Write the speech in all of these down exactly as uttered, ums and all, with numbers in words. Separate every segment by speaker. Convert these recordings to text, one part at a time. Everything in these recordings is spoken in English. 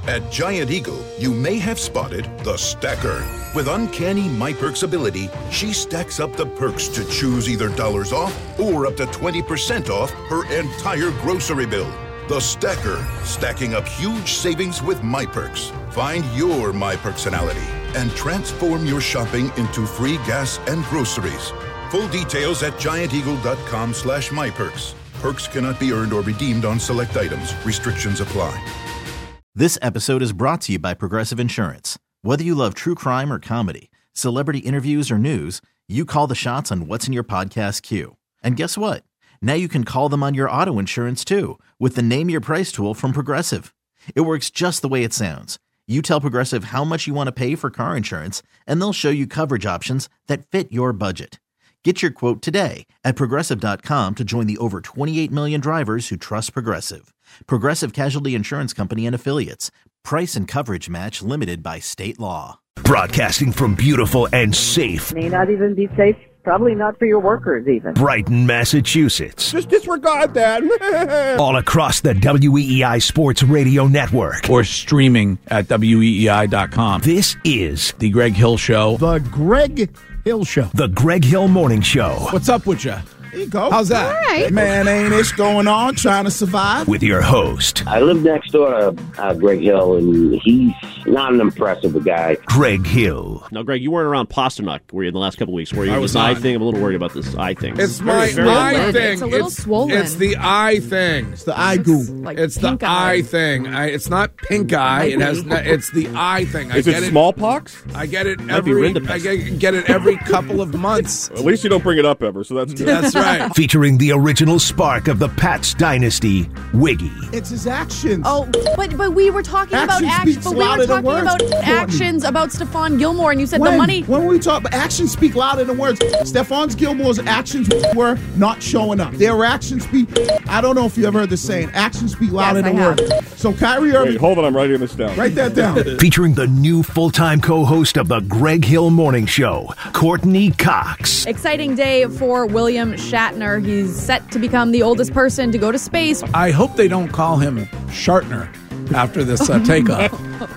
Speaker 1: At Giant Eagle, you may have spotted the stacker. With uncanny MyPerks ability, she stacks up the perks to choose either dollars off or up to twenty percent off her entire grocery bill. The stacker, stacking up huge savings with MyPerks. Find your MyPerksonality and transform your shopping into free gas and groceries. Full details at gianteagle.com slash MyPerks. Perks cannot be earned or redeemed on select items. Restrictions apply.
Speaker 2: This episode is brought to you by Progressive Insurance. Whether you love true crime or comedy, celebrity interviews or news, you call the shots on what's in your podcast queue. And guess what? Now you can call them on your auto insurance too with the Name Your Price tool from Progressive. It works just the way it sounds. You tell Progressive how much you want to pay for car insurance, and they'll show you coverage options that fit your budget. Get your quote today at Progressive dot com to join the over twenty-eight million drivers who trust Progressive. Progressive Casualty Insurance Company and Affiliates. Price and coverage match limited by state law.
Speaker 3: Broadcasting from beautiful and safe.
Speaker 4: May not even be safe. Probably not for your workers, even.
Speaker 3: Brighton, Massachusetts.
Speaker 5: Just disregard that.
Speaker 3: All across the W E E I Sports Radio Network.
Speaker 6: Or streaming at W E E I dot com.
Speaker 3: This is
Speaker 6: The Greg Hill Show.
Speaker 5: The Greg Hill Show.
Speaker 3: The Greg Hill Morning Show.
Speaker 6: What's up with you?
Speaker 5: There you go.
Speaker 6: How's that?
Speaker 7: All right.
Speaker 5: Man, ain't this going on? Trying to survive?
Speaker 3: With your host,
Speaker 8: I live next door to uh, Greg Hill, and he's not an impressive guy.
Speaker 3: Greg Hill.
Speaker 9: Now, Greg, you weren't around Pasternak, were you, in the last couple of weeks? Were you?
Speaker 6: I was
Speaker 9: this eye
Speaker 6: not.
Speaker 9: thing? I'm a little worried about this eye thing.
Speaker 6: It's
Speaker 9: Very,
Speaker 6: my
Speaker 9: very
Speaker 6: eye
Speaker 9: unnerving.
Speaker 6: thing.
Speaker 7: It's a little swollen.
Speaker 6: It's the eye thing.
Speaker 5: It's the eye goo.
Speaker 7: Like
Speaker 6: It's the
Speaker 7: pink
Speaker 6: eye
Speaker 7: eye.
Speaker 6: thing. I, it's not pink eye. It has. No, it's the eye thing. I
Speaker 10: Is
Speaker 6: get
Speaker 10: it smallpox?
Speaker 6: I get it
Speaker 9: Might be
Speaker 6: every.
Speaker 9: Rindapest.
Speaker 6: I get, get it every couple of months.
Speaker 10: At least you don't bring it up ever, so that's good.
Speaker 6: That's right.
Speaker 3: Featuring the original spark of the Pats dynasty, Wiggy.
Speaker 5: It's his actions.
Speaker 7: Oh, but but we were talking
Speaker 5: Action
Speaker 7: about actions.
Speaker 5: speaks
Speaker 7: But we were
Speaker 5: louder than
Speaker 7: talking
Speaker 5: words,
Speaker 7: about
Speaker 5: Courtney.
Speaker 7: actions about Stephon Gilmore, and you said
Speaker 5: when,
Speaker 7: the money.
Speaker 5: When we talk, but actions speak louder than words. Stephon Gilmore's actions were not showing up. Their actions speak. I don't know if you ever heard the saying. Actions speak louder
Speaker 7: Yes, I
Speaker 5: than
Speaker 7: have.
Speaker 5: words. So Kyrie Irving,
Speaker 10: Wait, hold on, I'm writing this down.
Speaker 5: write that down.
Speaker 3: Featuring the new full-time co-host of the Greg Hill Morning Show, Courtney Cox.
Speaker 7: Exciting day for William Shatner. He's set to become the oldest person to go to space.
Speaker 6: I hope they don't call him Shartner after this uh, takeoff.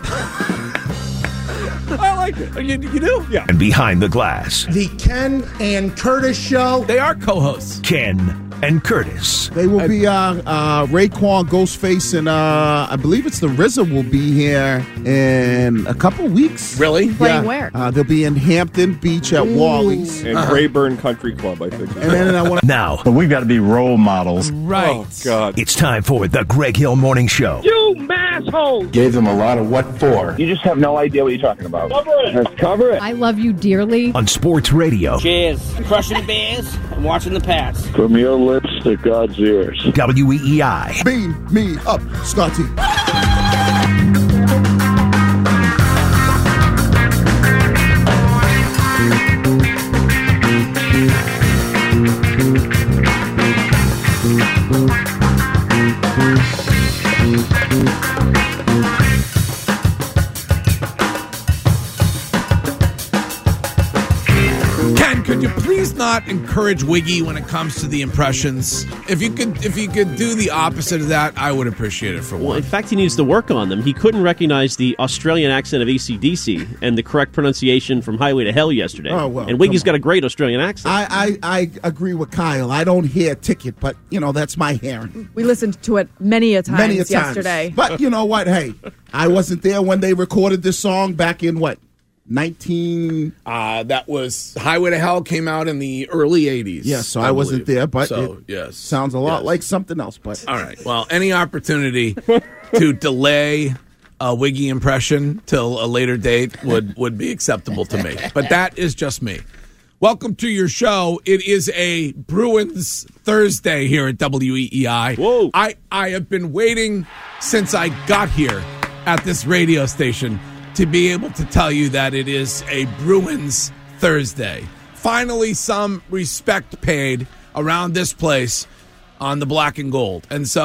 Speaker 10: I like it.
Speaker 6: You, you do?
Speaker 10: Yeah.
Speaker 3: And behind the glass,
Speaker 5: The Ken and Curtis Show.
Speaker 6: They are co-hosts.
Speaker 3: Ken and Curtis.
Speaker 5: They will be uh, uh, Raekwon, Ghostface, and uh, I believe it's the R Z A will be here in a couple weeks.
Speaker 6: Really?
Speaker 7: Playing where?
Speaker 5: Uh, they'll be in Hampton Beach at Wally's.
Speaker 10: And Rayburn Country Club, I think.
Speaker 5: And then I want to.
Speaker 3: Now,
Speaker 11: But we've got to be role models.
Speaker 6: Right.
Speaker 10: Oh, God.
Speaker 3: it's time for the Greg Hill Morning Show.
Speaker 8: You masshole!
Speaker 11: Gave them a lot of what for.
Speaker 8: You just have no idea what you're talking about. Cover it. Let's cover it.
Speaker 7: I love you dearly.
Speaker 3: On Sports Radio,
Speaker 12: Cheers. Crushing the Bears and watching the Pats.
Speaker 8: From your lips to God's ears.
Speaker 3: W E E I.
Speaker 5: Beam me up, Scotty.
Speaker 6: Ken, could you please not encourage Wiggy when it comes to the impressions? If you could, if you could do the opposite of that, I would appreciate it for
Speaker 9: Well,
Speaker 6: one.
Speaker 9: in fact, he needs to work on them. He couldn't recognize the Australian accent of A C D C and the correct pronunciation from Highway to Hell yesterday.
Speaker 5: Oh, well,
Speaker 9: and Wiggy's
Speaker 5: come
Speaker 9: got a great Australian accent.
Speaker 5: I, I, I agree with Kyle. I don't hear ticket, but, you know, that's my hearing.
Speaker 7: We listened to it many a times
Speaker 5: Many a times.
Speaker 7: yesterday.
Speaker 5: But you know what? Hey, I wasn't there when they recorded this song back in, what, nineteen...
Speaker 6: Uh, that was Highway to Hell came out in the early eighties.
Speaker 5: Yeah, so I, wasn't
Speaker 6: believe.
Speaker 5: there, but
Speaker 6: so,
Speaker 5: it
Speaker 6: yes.
Speaker 5: sounds a lot
Speaker 6: Yes.
Speaker 5: like something else. But
Speaker 6: All right. Well, any opportunity to delay a Wiggy impression till a later date would, would be acceptable to me. But that is just me. Welcome to your show. It is a Bruins Thursday here at W E E I.
Speaker 9: Whoa.
Speaker 6: I, I have been waiting since I got here at this radio station to be able to tell you that it is a Bruins Thursday. Finally, some respect paid around this place on the black and gold. And so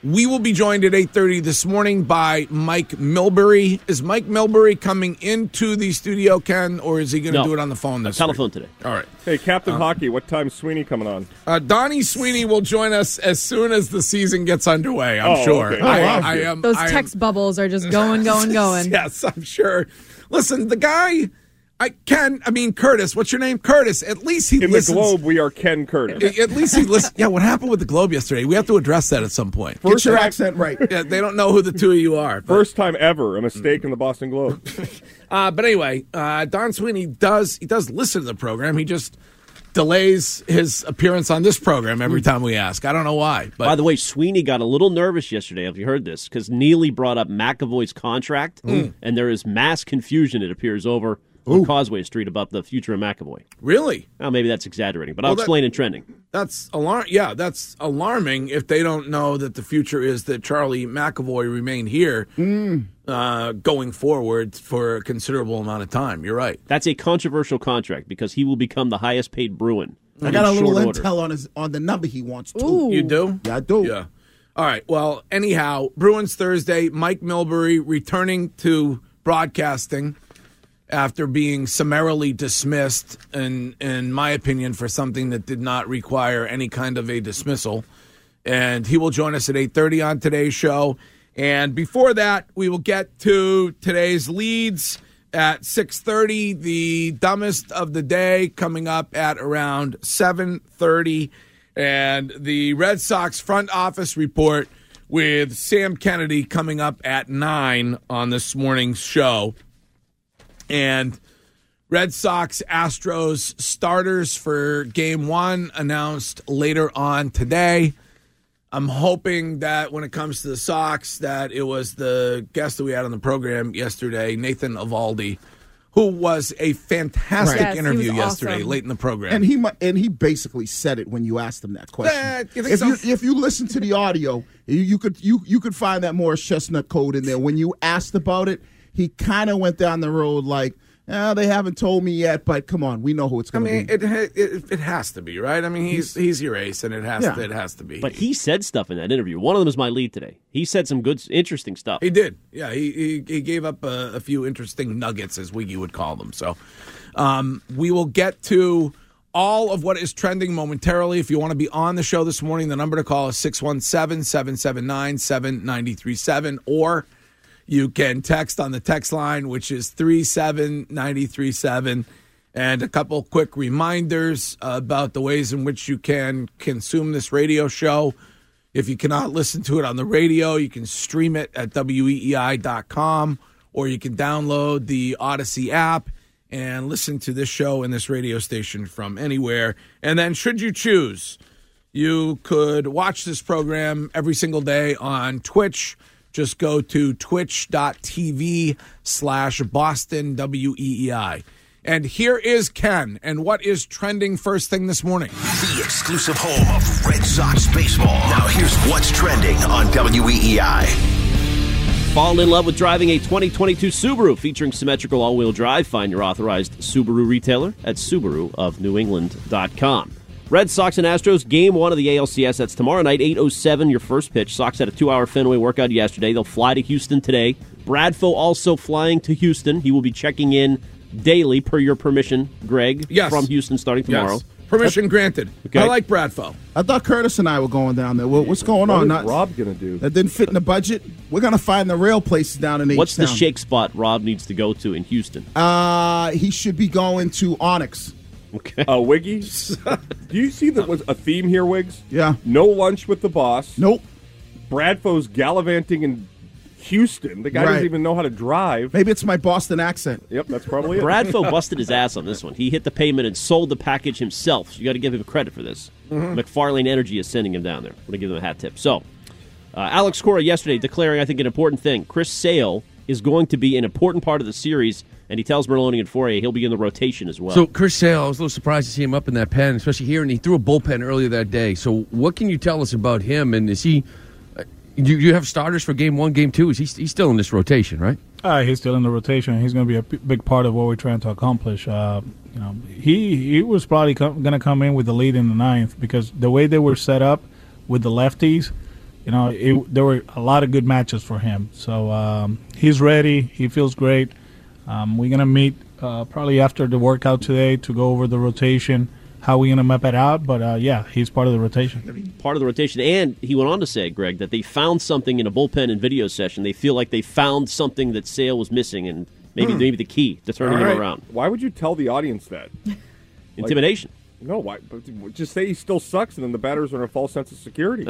Speaker 6: We will be joined at eight thirty this morning by Mike Milbury. Is Mike Milbury coming into the studio, Ken, or is he going to
Speaker 9: No.
Speaker 6: do it on the phone this
Speaker 9: telephone
Speaker 6: week?
Speaker 9: today.
Speaker 6: All right.
Speaker 10: Hey, Captain
Speaker 6: Uh,
Speaker 10: Hockey, what time's Sweeney coming on?
Speaker 6: Uh, Donnie Sweeney will join us as soon as the season gets underway, I'm
Speaker 10: Oh,
Speaker 6: sure.
Speaker 10: okay.
Speaker 6: I,
Speaker 10: Oh, wow.
Speaker 6: I am,
Speaker 7: Those
Speaker 6: I am-
Speaker 7: text bubbles are just going, going, going.
Speaker 6: Yes, I'm sure. Listen, the guy, I Ken, I mean, Curtis, what's your name? Curtis, at least he
Speaker 10: In
Speaker 6: listens.
Speaker 10: the Globe, we are Ken Curtis.
Speaker 6: At least he listens. Yeah, what happened with the Globe yesterday? We have to address that at some point.
Speaker 5: Get your accent right.
Speaker 6: Yeah, they don't know who the two of you are. but-
Speaker 10: First time ever, a mistake in the Boston Globe.
Speaker 6: Uh, but anyway, uh, Don Sweeney does he does listen to the program. He just delays his appearance on this program every time we ask. I don't know why. But
Speaker 9: By the way, Sweeney got a little nervous yesterday. Have you heard this? Because Neely brought up McAvoy's contract,
Speaker 6: Mm.
Speaker 9: and there is mass confusion, it appears, over on Causeway Street about the future of McAvoy.
Speaker 6: really,
Speaker 9: Well, maybe that's exaggerating, but I'll
Speaker 6: Well, that-
Speaker 9: explain in trending.
Speaker 6: that's alarm. Yeah, that's alarming if they don't know that the future is that Charlie McAvoy remain here uh, going forward for a considerable amount of time. You're right.
Speaker 9: That's a controversial contract because he will become the highest paid Bruin.
Speaker 5: I got a
Speaker 9: in
Speaker 5: little
Speaker 9: short order.
Speaker 5: intel on his on the number he wants too.
Speaker 7: Ooh.
Speaker 6: You do?
Speaker 5: Yeah, I do.
Speaker 6: Yeah. All right. Well, anyhow, Bruins Thursday, Mike Milbury returning to broadcasting after being summarily dismissed, in, in my opinion, for something that did not require any kind of a dismissal. And he will join us at eight thirty on today's show. And before that, we will get to today's leads at six thirty, the dumbest of the day coming up at around seven thirty, and the Red Sox front office report with Sam Kennedy coming up at nine on this morning's show. And Red Sox Astros starters for game one announced later on today. I'm hoping that when it comes to the Sox, that it was the guest that we had on the program yesterday, Nathan Eovaldi, who was a fantastic
Speaker 5: Right.
Speaker 7: Yes, he
Speaker 6: interview
Speaker 7: was
Speaker 6: yesterday,
Speaker 7: awesome.
Speaker 6: late in the program.
Speaker 5: And he mu- and he basically said it when you asked him that question.
Speaker 6: Eh, you think
Speaker 5: if
Speaker 6: so?
Speaker 5: you if you listen to the audio, you, you could you you could find that Morris Chestnut code in there. When you asked about it, he kind of went down the road like, eh, they haven't told me yet, but come on, we know who it's
Speaker 6: I
Speaker 5: going to
Speaker 6: mean,
Speaker 5: be.
Speaker 6: it, ha- it it has to be, right? I mean, he's he's your ace, and it has
Speaker 5: Yeah.
Speaker 6: to, it has to be.
Speaker 9: But he said stuff in that interview. One of them is my lead today. He said some good, interesting stuff.
Speaker 6: He did. Yeah, he he, he gave up a, a few interesting nuggets, as Wiggy would call them. So um, we will get to all of what is trending momentarily. If you want to be on the show this morning, the number to call is six one seven, seven seven nine, seven nine three seven, or you can text on the text line, which is three seven nine three seven. And a couple quick reminders about the ways in which you can consume this radio show. If you cannot listen to it on the radio, you can stream it at W E E I dot com, or you can download the Odyssey app and listen to this show and this radio station from anywhere. And then should you choose, you could watch this program every single day on Twitch. Just go to twitch.tv slash Boston W E E I. And here is Ken and what is trending first thing this morning.
Speaker 3: The exclusive home of Red Sox baseball. Now here's what's trending on W E E I.
Speaker 9: Fall in love with driving a twenty twenty-two Subaru featuring symmetrical all-wheel drive. Find your authorized Subaru retailer at Subaru of New England dot com. Red Sox and Astros, game one of the A L C S. That's tomorrow night, eight oh seven, your first pitch. Sox had a two-hour Fenway workout yesterday. They'll fly to Houston today. Bradfo also flying to Houston. He will be checking in daily per your permission, Greg,
Speaker 6: Yes.
Speaker 9: from Houston starting tomorrow.
Speaker 6: Yes. Permission granted.
Speaker 9: Okay.
Speaker 6: I like Bradfo.
Speaker 5: I thought Curtis and I were going down there. What, what's going
Speaker 10: What
Speaker 5: on?
Speaker 10: is
Speaker 5: Not-
Speaker 10: Rob going to do?
Speaker 5: That didn't fit in the budget. We're going to find the real places down in H-Town.
Speaker 9: What's the shake spot Rob needs to go to in Houston?
Speaker 5: Uh, he should be going to Onyx.
Speaker 9: Okay.
Speaker 10: Uh, Wiggy, do you see that was a theme here, Wiggs?
Speaker 5: Yeah.
Speaker 10: No lunch with the boss.
Speaker 5: Nope.
Speaker 10: Bradfo's gallivanting in Houston. The guy
Speaker 5: Right.
Speaker 10: doesn't even know how to drive.
Speaker 5: Maybe it's my Boston accent.
Speaker 10: Yep, that's probably it.
Speaker 9: Bradfo busted his ass on this one. He hit the pavement and sold the package himself. So you got to give him credit for this.
Speaker 10: Mm-hmm.
Speaker 9: McFarlane Energy is sending him down there. I'm going to give him a hat tip. So, uh, Alex Cora yesterday declaring, I think, an important thing. Chris Sale is going to be an important part of the series, and he tells Merloni and Fourier he'll be in the rotation as well.
Speaker 13: So, Chris Sale, I was a little surprised to see him up in that pen, especially here, and he threw a bullpen earlier that day. So, what can you tell us about him, and is he... Uh, do you have starters for game one, game two? Is he he's still in this rotation, right?
Speaker 14: Uh, he's still in the rotation. He's going to be a p- big part of what we're trying to accomplish. Uh, you know, he he was probably com- going to come in with the lead in the ninth because the way they were set up with the lefties, you know, it, there were a lot of good matches for him. So um, he's ready. He feels great. Um, we're going to meet uh, probably after the workout today to go over the rotation, how we're going to map it out. But, uh, yeah, he's part of the rotation.
Speaker 9: Part of the rotation. And he went on to say, Greg, that they found something in a bullpen and video session. They feel like they found something that Sale was missing and maybe, hmm. maybe the key to turning
Speaker 10: right.
Speaker 9: him around.
Speaker 10: Why would you tell the audience that?
Speaker 9: Intimidation.
Speaker 10: Like, no, why? Just say he still sucks, and then the batters are in a false sense of security.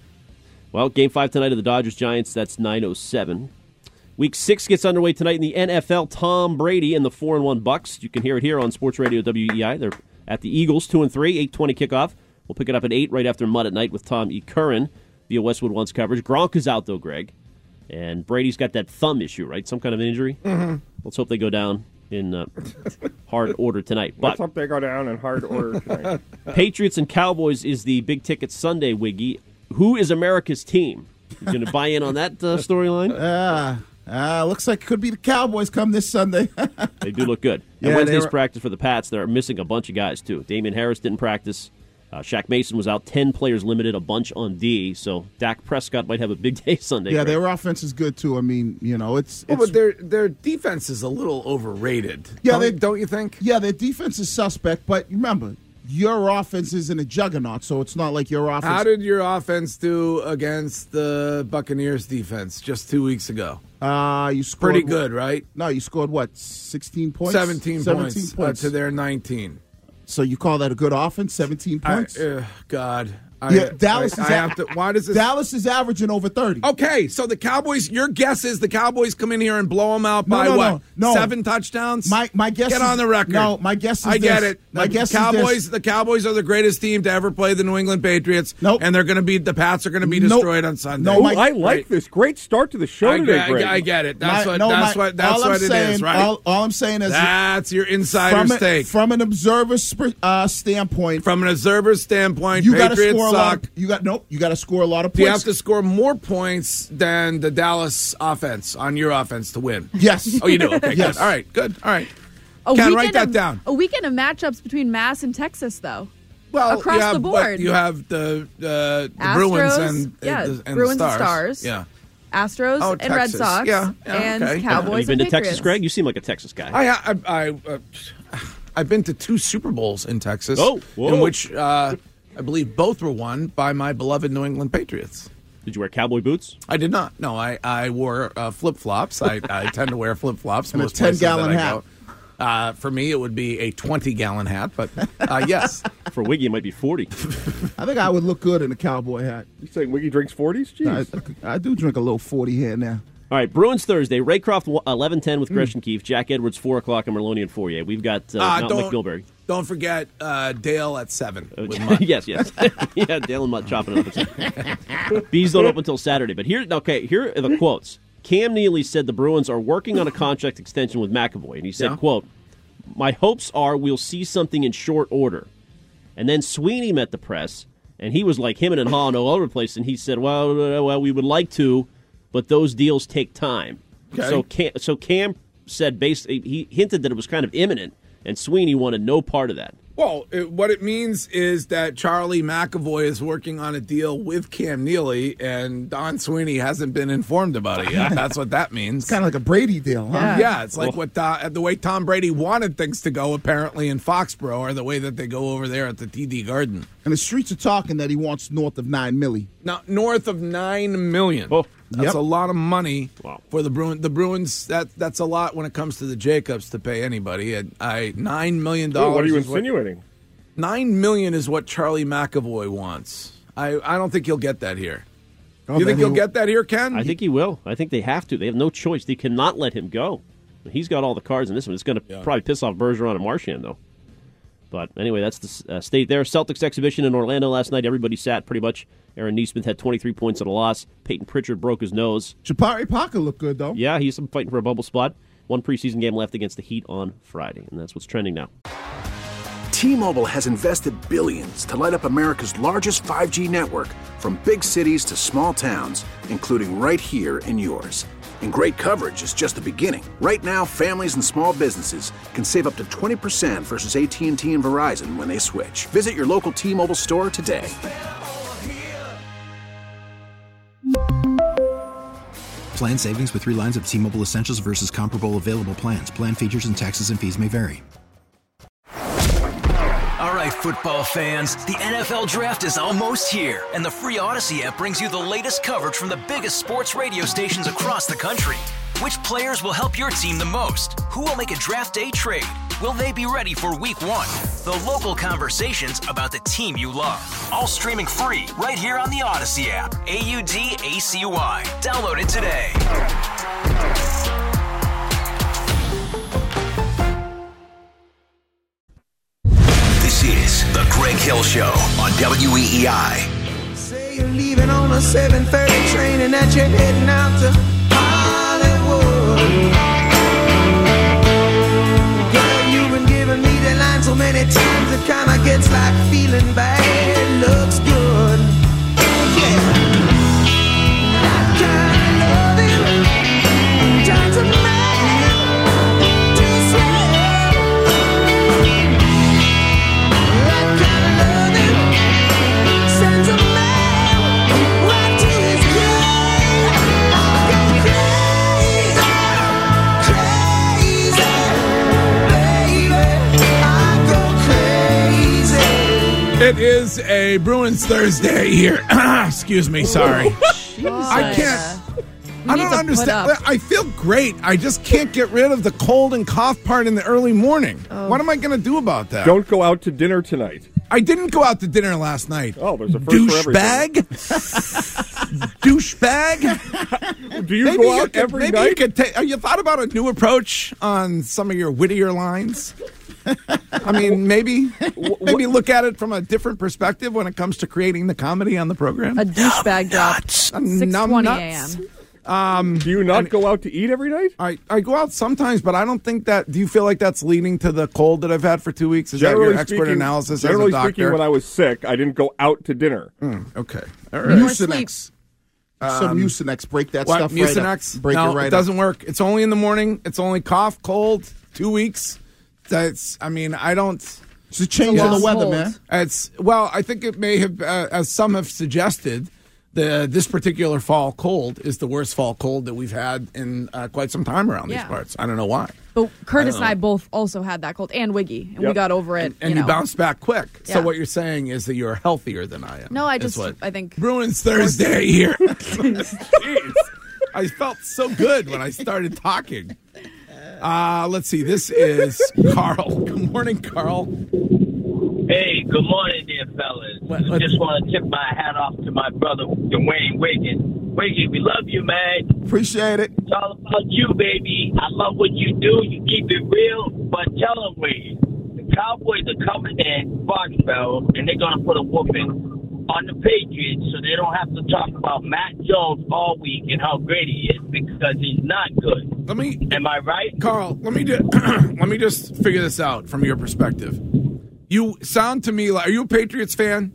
Speaker 9: Well, Game five tonight of the Dodgers-Giants, that's nine oh seven. Week six gets underway tonight in the N F L. Tom Brady and the four and one Bucks. You can hear it here on Sports Radio W E I. They're at the Eagles, two and three, eight twenty kickoff. We'll pick it up at eight right after Mud at Night with Tom E. Curran via Westwood One's coverage. Gronk is out, though, Greg. And Brady's got that thumb issue, right? Some kind of injury.
Speaker 10: Mm-hmm.
Speaker 9: Let's hope they go down in uh, hard order tonight. But
Speaker 10: Let's hope they go down in hard order tonight.
Speaker 9: Patriots and Cowboys is the big ticket Sunday, Wiggy. Who is America's team? You going to buy in on that uh, storyline?
Speaker 5: Uh, uh, looks like it could be the Cowboys come this Sunday.
Speaker 9: They do look good.
Speaker 5: Yeah,
Speaker 9: and Wednesday's
Speaker 5: were...
Speaker 9: practice for the Pats, they're missing a bunch of guys, too. Damian Harris didn't practice. Uh, Shaq Mason was out. Ten players limited, a bunch on D. So Dak Prescott might have a big day Sunday.
Speaker 5: Yeah,
Speaker 9: Greg.
Speaker 5: their offense is good, too. I mean, you know, it's...
Speaker 6: Well,
Speaker 5: it's...
Speaker 6: but their, their defense is a little overrated.
Speaker 5: Yeah,
Speaker 6: don't,
Speaker 5: they,
Speaker 6: don't you think?
Speaker 5: Yeah, their defense is suspect, but remember... Your offense isn't a juggernaut, so it's not like your offense...
Speaker 6: How did your offense do against the Buccaneers defense just two weeks ago?
Speaker 5: Uh, you scored...
Speaker 6: Pretty good, right?
Speaker 5: No, you scored, what, sixteen points?
Speaker 6: seventeen,
Speaker 5: seventeen
Speaker 6: points,
Speaker 5: points.
Speaker 6: Uh, to their nineteen.
Speaker 5: So you call that a good offense, seventeen points?
Speaker 6: I, uh, God. I,
Speaker 5: yeah, Dallas
Speaker 6: I,
Speaker 5: is
Speaker 6: I have to, why does this,
Speaker 5: Dallas is averaging over thirty.
Speaker 6: Okay, so the Cowboys, your guess is the Cowboys come in here and blow them out
Speaker 5: no,
Speaker 6: by
Speaker 5: no,
Speaker 6: what?
Speaker 5: No, no.
Speaker 6: Seven touchdowns?
Speaker 5: My my guess
Speaker 6: Get
Speaker 5: is,
Speaker 6: on the record.
Speaker 5: No, my guess is
Speaker 6: I get
Speaker 5: this.
Speaker 6: it.
Speaker 5: My
Speaker 6: the
Speaker 5: guess
Speaker 6: Cowboys,
Speaker 5: is this.
Speaker 6: The Cowboys are the greatest team to ever play the New England Patriots.
Speaker 5: Nope.
Speaker 6: And they're going to be, the Pats are going to be destroyed nope. on Sunday.
Speaker 10: No, my, I like
Speaker 6: right.
Speaker 10: this. Great start to the show
Speaker 6: I,
Speaker 10: today,
Speaker 6: I,
Speaker 10: Greg.
Speaker 6: I get it. That's
Speaker 5: my,
Speaker 6: what,
Speaker 5: no,
Speaker 6: that's
Speaker 5: my,
Speaker 6: what, that's what it
Speaker 5: saying,
Speaker 6: is, right?
Speaker 5: All, all I'm saying is...
Speaker 6: That's your insider's
Speaker 5: from
Speaker 6: take.
Speaker 5: A, from an observer uh, standpoint...
Speaker 6: From an observer's standpoint,
Speaker 5: you
Speaker 6: Patriots
Speaker 5: gotta score
Speaker 6: suck.
Speaker 5: A lot of, you got, nope, you got to score a lot of points.
Speaker 6: You have to score more points than the Dallas offense on your offense to win.
Speaker 5: Yes.
Speaker 6: Oh, you do? Okay,
Speaker 5: yes.
Speaker 6: good. All right, good. All right.
Speaker 7: A
Speaker 6: Can write that
Speaker 7: of,
Speaker 6: down.
Speaker 7: A weekend of matchups between Mass and Texas, though.
Speaker 6: Well,
Speaker 7: across
Speaker 6: have,
Speaker 7: the board.
Speaker 6: You have the, uh, the
Speaker 7: Astros,
Speaker 6: Bruins and,
Speaker 7: yeah,
Speaker 6: and, the, and
Speaker 7: Bruins
Speaker 6: the
Speaker 7: and
Speaker 6: Stars.
Speaker 7: Stars.
Speaker 6: Yeah.
Speaker 7: Astros
Speaker 6: oh,
Speaker 7: and
Speaker 6: Texas.
Speaker 7: Red Sox.
Speaker 6: Yeah, yeah,
Speaker 7: and
Speaker 6: okay.
Speaker 7: Cowboys
Speaker 9: Have you been
Speaker 7: and
Speaker 9: to
Speaker 7: Patriots.
Speaker 9: Texas, Greg? You seem like a Texas guy.
Speaker 6: I, I, I, uh, I've been to two Super Bowls in Texas.
Speaker 9: Oh, whoa.
Speaker 6: In which uh, I believe both were won by my beloved New England Patriots.
Speaker 9: Did you wear cowboy boots?
Speaker 6: I did not. No, I, I wore uh, flip flops. I, I tend to wear flip flops.
Speaker 5: And a ten gallon hat.
Speaker 6: Uh, for me, it would be a twenty gallon hat, but uh, yes.
Speaker 9: For Wiggy, it might be forty.
Speaker 5: I think I would look good in a cowboy hat.
Speaker 10: You saying Wiggy drinks forties? Jeez.
Speaker 5: I, I do drink a little forty here now.
Speaker 9: All right, Bruins Thursday. Raycroft eleven ten with Gresham mm. Keefe. Jack Edwards four o'clock and Merlonian Fourier. We've got uh,
Speaker 6: uh,
Speaker 9: Mount McMilberry.
Speaker 6: Don't forget uh, Dale at seven.
Speaker 9: yes, yes. yeah, Dale and Mutt chopping it up at seven. Bees don't open until Saturday. But here, okay, here are the quotes. Cam Neely said the Bruins are working on a contract extension with McAvoy, and he said, yeah. "quote My hopes are we'll see something in short order." And then Sweeney met the press, and he was like him and Holland all over the place, and he said, "Well, well, we would like to, but those deals take time." Okay. So, Cam, so Cam said basically he hinted that it was kind of imminent. And Sweeney wanted no part of that.
Speaker 6: Well, it, what it means is that Charlie McAvoy is working on a deal with Cam Neely, and Don Sweeney hasn't been informed about it yet. That's what that means.
Speaker 5: It's kind of like a Brady deal, huh?
Speaker 6: Yeah, yeah it's like well, what uh, the way Tom Brady wanted things to go, apparently, in Foxborough, or the way that they go over there at the T D Garden.
Speaker 5: And the streets are talking that he wants north of nine milli.
Speaker 6: Now, north of nine million.
Speaker 9: Oh.
Speaker 6: That's
Speaker 5: yep.
Speaker 6: a lot of money
Speaker 9: wow.
Speaker 6: for the Bruins. The Bruins, that that's a lot when it comes to the Jacobs to pay anybody. At I nine million dollars.
Speaker 10: What are you insinuating?
Speaker 6: What, Nine million is what Charlie McAvoy wants. I, I don't think he'll get that here. Oh, you think he'll get that here, Ken?
Speaker 9: I think he will. I think they have to. They have no choice. They cannot let him go. He's got all the cards in this one. It's going to yeah. probably piss off Bergeron and Marchand, though. But anyway, that's the uh, state there. Celtics exhibition in Orlando last night. Everybody sat pretty much. Aaron Neesmith had twenty-three points at a loss. Peyton Pritchard broke his nose.
Speaker 5: Jabari Parker looked good, though.
Speaker 9: Yeah, he's fighting for a bubble spot. One preseason game left against the Heat on Friday, and that's what's trending now.
Speaker 15: T-Mobile has invested billions to light up America's largest five G network, from big cities to small towns, including right here in yours. And great coverage is just the beginning. Right now, families and small businesses can save up to twenty percent versus A T and T and Verizon when they switch. switch. Visit your local T-Mobile store today.
Speaker 16: T-Mobile Plan savings with three lines of T-Mobile Essentials versus comparable available plans. Plan features and taxes and fees may vary.
Speaker 17: All right, football fans, the N F L Draft is almost here, and the free Odyssey app brings you the latest coverage from the biggest sports radio stations across the country. Which players will help your team the most? Who will make a draft day trade? Will they be ready for week one? The local conversations about the team you love. All streaming free right here on the Odyssey app. A U D A C Y. Download it today. This is The Greg Hill Show on W E E I.
Speaker 18: Say you're leaving on a seven thirty train and that you're heading out to Hollywood. Girl, you've been giving me the line so many times it kinda gets like feeling bad. Looks good. Yeah. That kind of loving turns a man to slave. That kind of loving sends a man right to his grave. I go crazy, crazy, baby. I go crazy.
Speaker 6: It is a Bruins Thursday here. Excuse me, sorry. I can't.
Speaker 7: You
Speaker 6: I
Speaker 7: need
Speaker 6: don't
Speaker 7: to
Speaker 6: understand.
Speaker 7: put up.
Speaker 6: I feel great. I just can't get rid of the cold and cough part in the early morning.
Speaker 7: Oh.
Speaker 6: What am I going to do about that?
Speaker 10: Don't go out to dinner tonight.
Speaker 6: I didn't go out to dinner last night.
Speaker 10: Oh, there's a first for everything.
Speaker 6: Douchebag? Douchebag?
Speaker 10: Do you
Speaker 6: maybe
Speaker 10: go
Speaker 6: you
Speaker 10: out
Speaker 6: could,
Speaker 10: every
Speaker 6: maybe
Speaker 10: night?
Speaker 6: You could ta- have you thought about a new approach on some of your wittier lines? I mean, maybe maybe look at it from a different perspective when it comes to creating the comedy on the program.
Speaker 7: A douchebag drop. six twenty a.m.
Speaker 6: Um,
Speaker 10: Do you not I mean, go out to eat every night?
Speaker 6: I, I go out sometimes, but I don't think that. Do you feel like that's leading to the cold that I've had for two weeks? Is
Speaker 10: generally
Speaker 6: that your expert
Speaker 10: speaking,
Speaker 6: analysis
Speaker 10: Generally
Speaker 6: as a doctor?
Speaker 10: speaking, when I was sick, I didn't go out to dinner.
Speaker 6: Mm, okay. All right.
Speaker 5: Mucinex. Some
Speaker 6: Um,
Speaker 5: Mucinex. Break that
Speaker 6: What,
Speaker 5: stuff
Speaker 6: Mucinex?
Speaker 5: right up. Break
Speaker 6: no,
Speaker 5: it right
Speaker 6: it doesn't work. It's only in the morning. It's only cough, cold, two weeks. That's. I mean, I don't.
Speaker 5: It's a change in the weather, man.
Speaker 6: It's well. I think it may have, uh, as some have suggested, the this particular fall cold is the worst fall cold that we've had in uh, quite some time around
Speaker 7: Yeah.
Speaker 6: these parts. I don't know why.
Speaker 7: But Curtis
Speaker 6: I
Speaker 7: and
Speaker 6: don't
Speaker 7: I
Speaker 6: know.
Speaker 7: both also had that cold, and Wiggy, and we
Speaker 6: Yep.
Speaker 7: got over it.
Speaker 6: And, and you,
Speaker 7: know.
Speaker 6: bounced back quick. So
Speaker 7: Yeah.
Speaker 6: what you're saying is that you're healthier than I am.
Speaker 7: No, I
Speaker 6: is
Speaker 7: just,
Speaker 6: what-
Speaker 7: I think.
Speaker 6: Bruins Thursday here. Jeez. I felt so good when I started talking. Uh, let's see. This is Carl. Good morning, Carl.
Speaker 19: Hey, good morning, dear fellas. I just want to tip my hat off to my brother, Dwayne Wiggins. Wiggy, we love you, man.
Speaker 5: Appreciate it.
Speaker 19: It's all about you, baby. I love what you do. You keep it real. But tell them, Wiggy, the Cowboys are coming in, Foxborough, and they're going to put a whooping on the Patriots so they don't have to talk about Matt Jones all week and how great he is because he's not good.
Speaker 6: Let me.
Speaker 19: Am I right?
Speaker 6: Carl, let me do, let me just figure this out from your perspective. You sound to me like, are you a Patriots fan?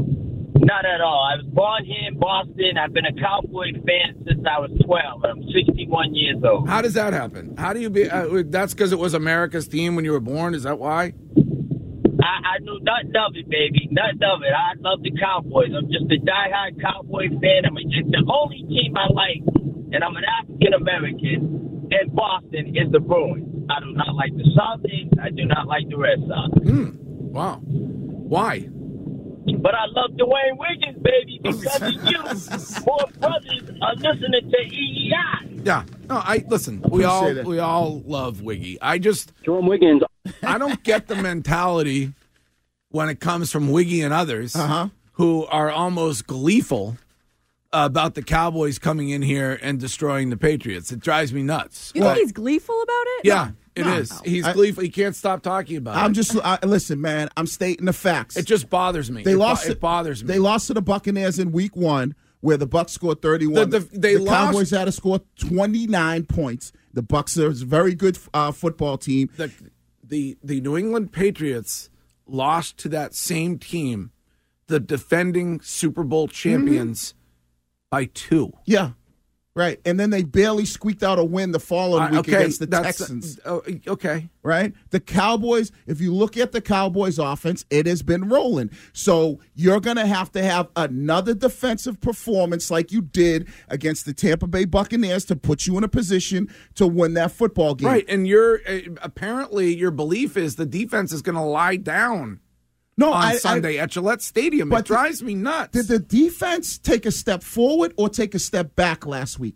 Speaker 19: Not at all. I was born here in Boston. I've been a Cowboy fan since I was twelve. I'm sixty-one years old.
Speaker 6: How does that happen? How do you be? Uh, that's because it was America's team when you were born. Is that why?
Speaker 19: I, I knew nothing of it, baby. Nothing of it. I love the Cowboys. I'm just a diehard Cowboy fan. I'm just the only team I like, and I'm an African American in Boston, is the Bruins. I do not like the Celtics. I do not like the Red Sox.
Speaker 6: Mm. Wow. Why?
Speaker 19: But I love Dwayne Wiggins, baby, because of you. More brothers are listening to E E I.
Speaker 6: Yeah. No, I listen. We all
Speaker 19: Appreciate it.
Speaker 6: we all love Wiggy. I just
Speaker 8: Jerome Wiggins.
Speaker 6: I don't get the mentality when it comes from Wiggy and others
Speaker 5: Uh-huh.
Speaker 6: who are almost gleeful about the Cowboys coming in here and destroying the Patriots. It drives me nuts.
Speaker 7: You think he's gleeful about it?
Speaker 6: Yeah, it
Speaker 5: No.
Speaker 6: is. He's
Speaker 5: I-
Speaker 6: gleeful. He can't stop talking about it.
Speaker 5: I'm just I, listen, man. I'm stating the facts.
Speaker 6: It just bothers me.
Speaker 5: They
Speaker 6: It bo-
Speaker 5: lost.
Speaker 6: it bothers me.
Speaker 5: They lost to the Buccaneers in Week One, where the Bucks scored thirty-one.
Speaker 6: The- the- they
Speaker 5: the
Speaker 6: lost-
Speaker 5: Cowboys had to score twenty-nine points. The Bucks are a very good uh, football team.
Speaker 6: the the the New England Patriots lost to that same team, the defending Super Bowl champions, by two.
Speaker 5: Yeah. Right, and then they barely squeaked out a win the following
Speaker 6: Uh,
Speaker 5: week
Speaker 6: okay,
Speaker 5: against the
Speaker 6: that's-
Speaker 5: Texans.
Speaker 6: uh, okay.
Speaker 5: Right? The Cowboys, if you look at the Cowboys offense, it has been rolling. So you're going to have to have another defensive performance like you did against the Tampa Bay Buccaneers to put you in a position to win that football game.
Speaker 6: Right, and your uh, apparently your belief is the defense is going to lie down
Speaker 5: no,
Speaker 6: on
Speaker 5: I,
Speaker 6: Sunday
Speaker 5: I,
Speaker 6: at Gillette Stadium. It drives the, me nuts.
Speaker 5: Did the defense take a step forward or take a step back last week?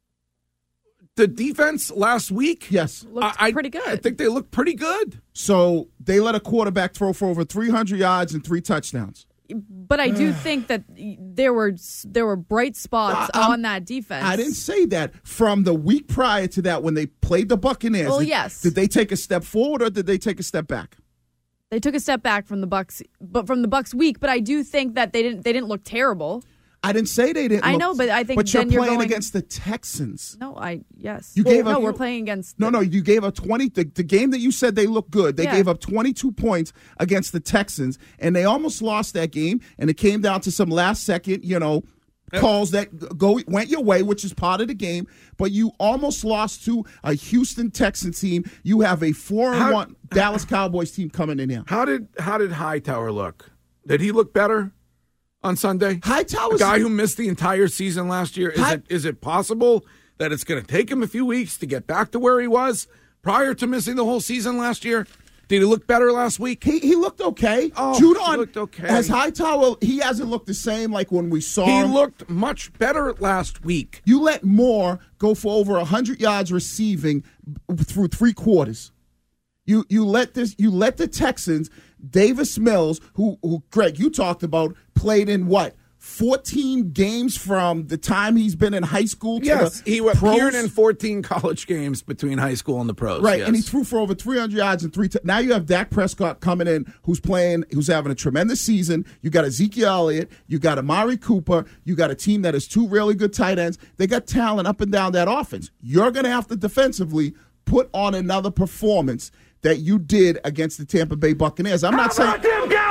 Speaker 6: The defense last week?
Speaker 5: Yes.
Speaker 7: Looked
Speaker 6: I,
Speaker 7: pretty good.
Speaker 6: I think they look pretty good.
Speaker 5: So they let a quarterback throw for over three hundred yards and three touchdowns.
Speaker 7: But I do think that there were there were bright spots
Speaker 5: Uh, I'm-
Speaker 7: on that defense.
Speaker 5: I didn't say that. From the week prior to that when they played the Buccaneers,
Speaker 7: Well,
Speaker 5: did,
Speaker 7: yes.
Speaker 5: did they take a step forward or did they take a step back?
Speaker 7: They took a step back from the Bucks, but from the Bucks week. But I do think that they didn't they didn't look terrible.
Speaker 5: I didn't say they didn't.
Speaker 7: I
Speaker 5: look-
Speaker 7: know, but I think
Speaker 5: But you're
Speaker 7: then you're
Speaker 5: playing
Speaker 7: going-
Speaker 5: against the Texans.
Speaker 7: No, I yes.
Speaker 5: You
Speaker 7: Well,
Speaker 5: gave
Speaker 7: no,
Speaker 5: up-
Speaker 7: we're playing against.
Speaker 5: No, no, you gave up twenty. The, the game that you said they looked good, they
Speaker 7: Yeah.
Speaker 5: gave up twenty-two points against the Texans, and they almost lost that game. And it came down to some last second, you know, calls that go went your way, which is part of the game. But you almost lost to a Houston Texans team. You have a four and
Speaker 6: How-
Speaker 5: one Dallas Cowboys team coming in here.
Speaker 6: How did how did Hightower look? Did he look better on Sunday?
Speaker 5: Hightower,
Speaker 6: a guy who missed the entire season last year. Is
Speaker 5: Hi-
Speaker 6: it is it possible that it's going to take him a few weeks to get back to where he was prior to missing the whole season last year? Did he look better last week?
Speaker 5: He he looked okay.
Speaker 6: Oh,
Speaker 5: Judon
Speaker 6: he looked okay.
Speaker 5: As Hightower, he hasn't looked the same like when we saw
Speaker 6: He
Speaker 5: him.
Speaker 6: looked much better last week.
Speaker 5: You let Moore go for over one hundred yards receiving through three quarters. You you let this you let the Texans, Davis Mills, who who Greg you talked about, played in what fourteen games from the time he's been in high school to
Speaker 6: Yes,
Speaker 5: the
Speaker 6: he
Speaker 5: pros?
Speaker 6: appeared in fourteen college games between high school and the pros.
Speaker 5: Right,
Speaker 6: yes.
Speaker 5: and he threw for over three hundred yards and three. T- now you have Dak Prescott coming in, who's playing, who's having a tremendous season. You got Ezekiel Elliott, you got Amari Cooper, you got a team that has two really good tight ends. They got talent up and down that offense. You're going to have to defensively put on another performance that you did against the Tampa Bay Buccaneers. I'm not saying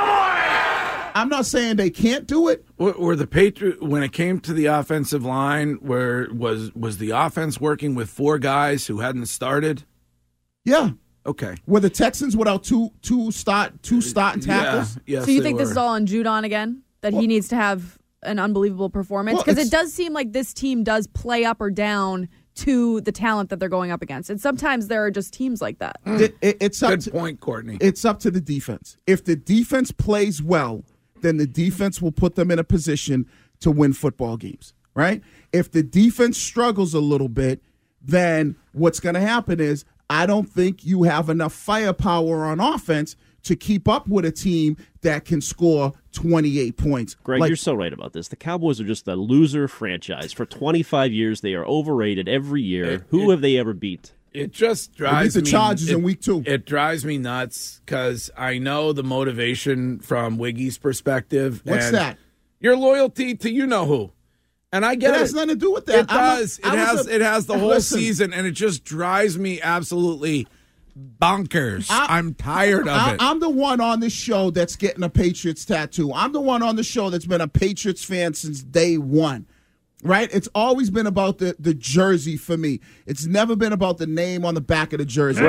Speaker 5: I'm not saying they can't do it.
Speaker 6: Were were the Patriot when it came to the offensive line? Where was was the offense working with four guys who hadn't started?
Speaker 5: Yeah.
Speaker 6: Okay.
Speaker 5: Were the Texans without two two start two starting tackles?
Speaker 6: Yeah. Yes,
Speaker 7: so you
Speaker 6: they
Speaker 7: think this
Speaker 6: were.
Speaker 7: is all on Judon again? That he needs to have an unbelievable performance?
Speaker 5: Well,
Speaker 7: Because
Speaker 5: it's-
Speaker 7: it does seem like this team does play up or down to the talent that they're going up against. And sometimes there are just teams like that.
Speaker 5: It- it- it's up
Speaker 6: Good
Speaker 5: to,
Speaker 6: point, Courtney.
Speaker 5: It's up to the defense. If the defense plays well, then the defense will put them in a position to win football games, right? If the defense struggles a little bit, then what's going to happen is I don't think you have enough firepower on offense to keep up with a team that can score twenty-eight points.
Speaker 9: Greg,
Speaker 5: Like-
Speaker 9: you're so right about this. The Cowboys are just a loser franchise. For twenty-five years, they are overrated every year.
Speaker 6: It-
Speaker 9: Who
Speaker 6: it-
Speaker 9: have they ever beat?
Speaker 6: It just
Speaker 5: They beat
Speaker 6: drives
Speaker 5: the
Speaker 6: me.
Speaker 5: Chargers
Speaker 6: it,
Speaker 5: in week two.
Speaker 6: It drives me nuts because I know the motivation from Wiggy's perspective.
Speaker 5: What's
Speaker 6: and
Speaker 5: that?
Speaker 6: Your loyalty to you know who, and I get
Speaker 5: It
Speaker 6: it.
Speaker 5: has nothing to do with that.
Speaker 6: It
Speaker 5: I'm not-
Speaker 6: does.
Speaker 5: I
Speaker 6: it
Speaker 5: was
Speaker 6: has.
Speaker 5: a-
Speaker 6: it has the whole
Speaker 5: Listen.
Speaker 6: season, and it just drives me absolutely bonkers.
Speaker 5: I-
Speaker 6: I'm tired of
Speaker 5: I,
Speaker 6: it.
Speaker 5: I'm the one on this show that's getting a Patriots tattoo. I'm the one on the show that's been a Patriots fan since day one. Right? It's always been about the, the jersey for me. It's never been about the name on the back of the jersey.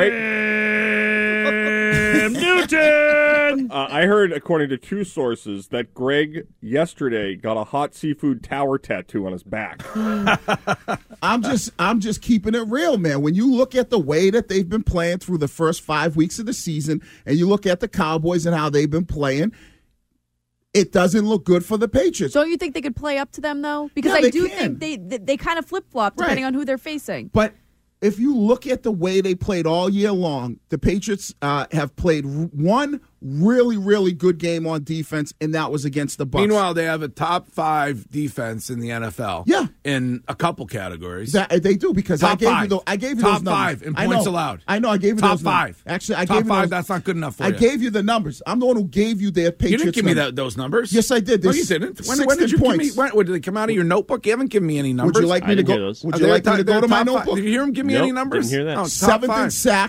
Speaker 10: Newton! Uh, I heard, according to two sources, that Greg yesterday got a hot seafood tower tattoo on his back.
Speaker 5: I'm just I'm just keeping it real, man. When you look at the way that they've been playing through the first five weeks of the season, and you look at the Cowboys and how they've been playing, it doesn't look good for the Patriots.
Speaker 7: Don't you think they could play up to them, though? Because
Speaker 5: Yeah,
Speaker 7: I
Speaker 5: they
Speaker 7: do
Speaker 5: can.
Speaker 7: think they they, they kind of flip-flop depending
Speaker 5: Right.
Speaker 7: on who they're facing.
Speaker 5: But if you look at the way they played all year long, the Patriots uh, have played r- one really, really good game on defense, and that was against the Bucs.
Speaker 6: Meanwhile, they have a top five defense in the N F L.
Speaker 5: Yeah.
Speaker 6: in a couple categories.
Speaker 5: That, they do because I
Speaker 6: Top
Speaker 5: gave
Speaker 6: five.
Speaker 5: you the, I gave you
Speaker 6: Top
Speaker 5: those numbers.
Speaker 6: five in
Speaker 5: I
Speaker 6: points
Speaker 5: know.
Speaker 6: allowed.
Speaker 5: I know I gave you
Speaker 6: Top
Speaker 5: those numbers.
Speaker 6: five.
Speaker 5: Actually, I
Speaker 6: Top
Speaker 5: gave you
Speaker 6: five.
Speaker 5: those,
Speaker 6: That's not good enough for
Speaker 5: I
Speaker 6: you.
Speaker 5: gave you the numbers. I'm the one who gave you their Patriots.
Speaker 6: You didn't give me
Speaker 5: numbers.
Speaker 6: that, those numbers.
Speaker 5: Yes, I did.
Speaker 6: No,
Speaker 5: There's
Speaker 6: you didn't. When,
Speaker 5: sixty
Speaker 6: when did you
Speaker 5: points.
Speaker 6: give me? When, when did they come out of your notebook? You haven't given me any numbers.
Speaker 5: Would you like me
Speaker 9: I
Speaker 5: to
Speaker 9: didn't hear
Speaker 5: go?
Speaker 9: those.
Speaker 5: Would
Speaker 6: Are
Speaker 5: you
Speaker 6: they
Speaker 5: like me
Speaker 6: top-
Speaker 5: to go
Speaker 6: they're
Speaker 5: to my
Speaker 6: top five?
Speaker 5: notebook?
Speaker 6: Did you hear him give me
Speaker 9: Nope,
Speaker 6: any numbers?
Speaker 9: didn't hear that.
Speaker 6: No, top
Speaker 5: Seventh in
Speaker 6: five.
Speaker 5: sacks,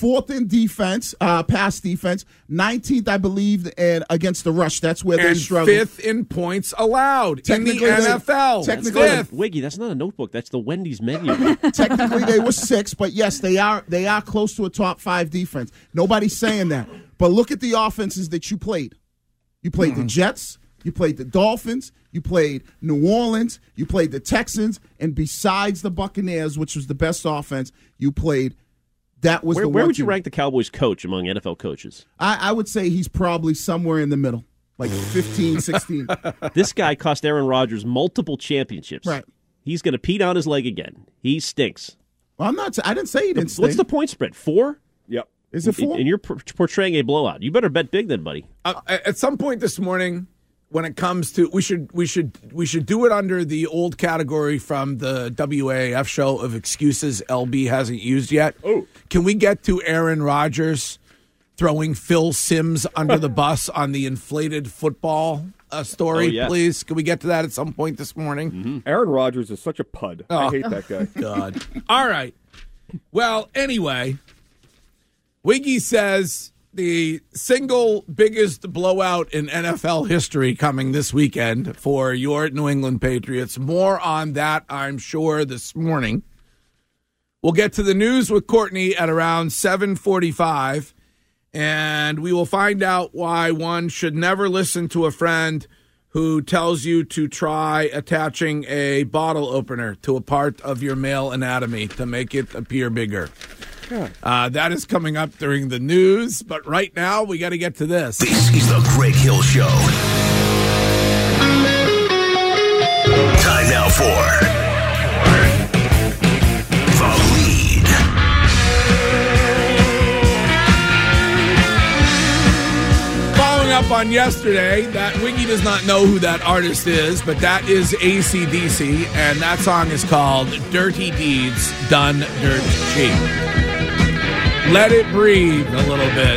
Speaker 5: fourth in defense, uh, pass defense, nineteenth, I believe, and against the rush. That's where they
Speaker 6: and
Speaker 5: struggle.
Speaker 6: fifth in points allowed in the N F L.
Speaker 5: They, technically,
Speaker 6: fifth.
Speaker 9: Wiggy, that's not a notebook. That's the Wendy's menu.
Speaker 5: Technically, they were six, but yes, they are they are close to a top five defense. Nobody's saying that. But look at the offenses that you played. You played mm-hmm. the Jets. You played the Dolphins. You played New Orleans. You played the Texans. And besides the Buccaneers, which was the best offense, you played. That was
Speaker 9: where,
Speaker 5: the
Speaker 9: where
Speaker 5: one
Speaker 9: would you
Speaker 5: team.
Speaker 9: rank the Cowboys coach among N F L coaches?
Speaker 5: I, I would say he's probably somewhere in the middle, like fifteen, sixteen.
Speaker 9: This guy cost Aaron Rodgers multiple championships.
Speaker 5: Right.
Speaker 9: He's going to pee down his leg again. He stinks.
Speaker 5: Well, I'm not. I didn't say he didn't stink.
Speaker 9: What's the point spread? Four?
Speaker 10: Yep.
Speaker 5: Is it four?
Speaker 9: And you're portraying a blowout. You better bet big then, buddy.
Speaker 6: Uh, at some point this morning, when it comes to we should we should we should do it under the old category from the W A A F show of excuses L B hasn't used yet.
Speaker 10: Oh,
Speaker 6: can we get to Aaron Rodgers throwing Phil Simms under the bus on the inflated football uh, story,
Speaker 9: oh, yes.
Speaker 6: please? Can we get to that at some point this morning?
Speaker 10: Mm-hmm. Aaron Rodgers is such a pud.
Speaker 6: Oh.
Speaker 10: I hate that guy.
Speaker 6: God. All right. Well, anyway, Wiggy says the single biggest blowout in N F L history coming this weekend for your New England Patriots. More on that, I'm sure, this morning. We'll get to the news with Courtney at around seven forty-five, and we will find out why one should never listen to a friend who tells you to try attaching a bottle opener to a part of your male anatomy to make it appear bigger. Uh, that is coming up during the news, but right now we got to get to this.
Speaker 3: This is the Greg Hill Show. Time now for The Lead.
Speaker 6: Following up on yesterday, that Wiggy does not know who that artist is, but that is A C D C, and that song is called Dirty Deeds Done Dirt Cheap. Let it breathe a little bit.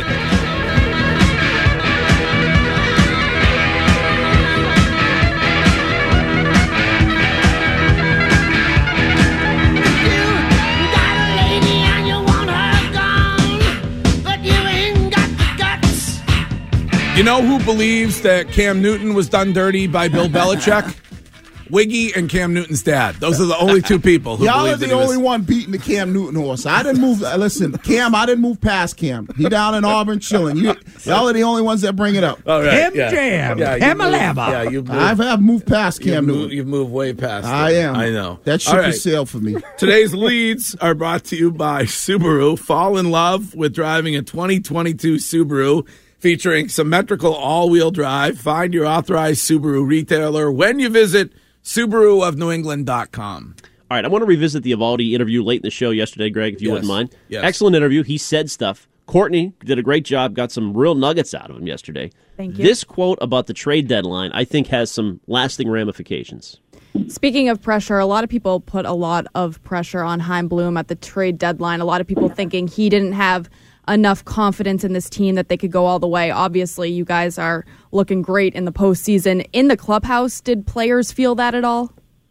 Speaker 6: You know who believes that Cam Newton was done dirty by Bill Belichick? Wiggy and Cam Newton's dad. Those are the only two people who
Speaker 5: Y'all
Speaker 6: believe
Speaker 5: are the
Speaker 6: that he was...
Speaker 5: only one beating the Cam Newton horse. I didn't move. Listen, Cam, I didn't move past Cam. He down in Auburn chilling. You, y'all are the only ones that bring it up.
Speaker 6: All right,
Speaker 5: Cam
Speaker 6: yeah.
Speaker 5: Jam.
Speaker 6: Yeah,
Speaker 5: Cam
Speaker 6: moved,
Speaker 5: Alaba.
Speaker 6: Yeah, you've moved,
Speaker 5: I've, I've moved past Cam
Speaker 6: you've
Speaker 5: Newton.
Speaker 6: Moved, you've moved way past
Speaker 5: I
Speaker 6: it.
Speaker 5: am.
Speaker 6: I know.
Speaker 5: That ship
Speaker 6: All right.
Speaker 5: has sailed for me.
Speaker 6: Today's leads are brought to you by Subaru. Fall in love with driving a twenty twenty-two Subaru featuring symmetrical all-wheel drive. Find your authorized Subaru retailer when you visit Subaru of New England dot com.
Speaker 9: All right, I want to revisit the Evaldi interview late in the show yesterday, Greg, if you
Speaker 6: Yes.
Speaker 9: wouldn't mind.
Speaker 6: Yes.
Speaker 9: Excellent interview. He said stuff. Courtney did a great job, got some real nuggets out of him yesterday.
Speaker 7: Thank you.
Speaker 9: This quote about the trade deadline, I think, has some lasting ramifications.
Speaker 7: Speaking of pressure, a lot of people put a lot of pressure on Chaim Bloom at the trade deadline. A lot of people thinking he didn't have enough confidence in this team that they could go all the way. Obviously, you guys are looking great in the postseason. In the clubhouse, did players feel that at all?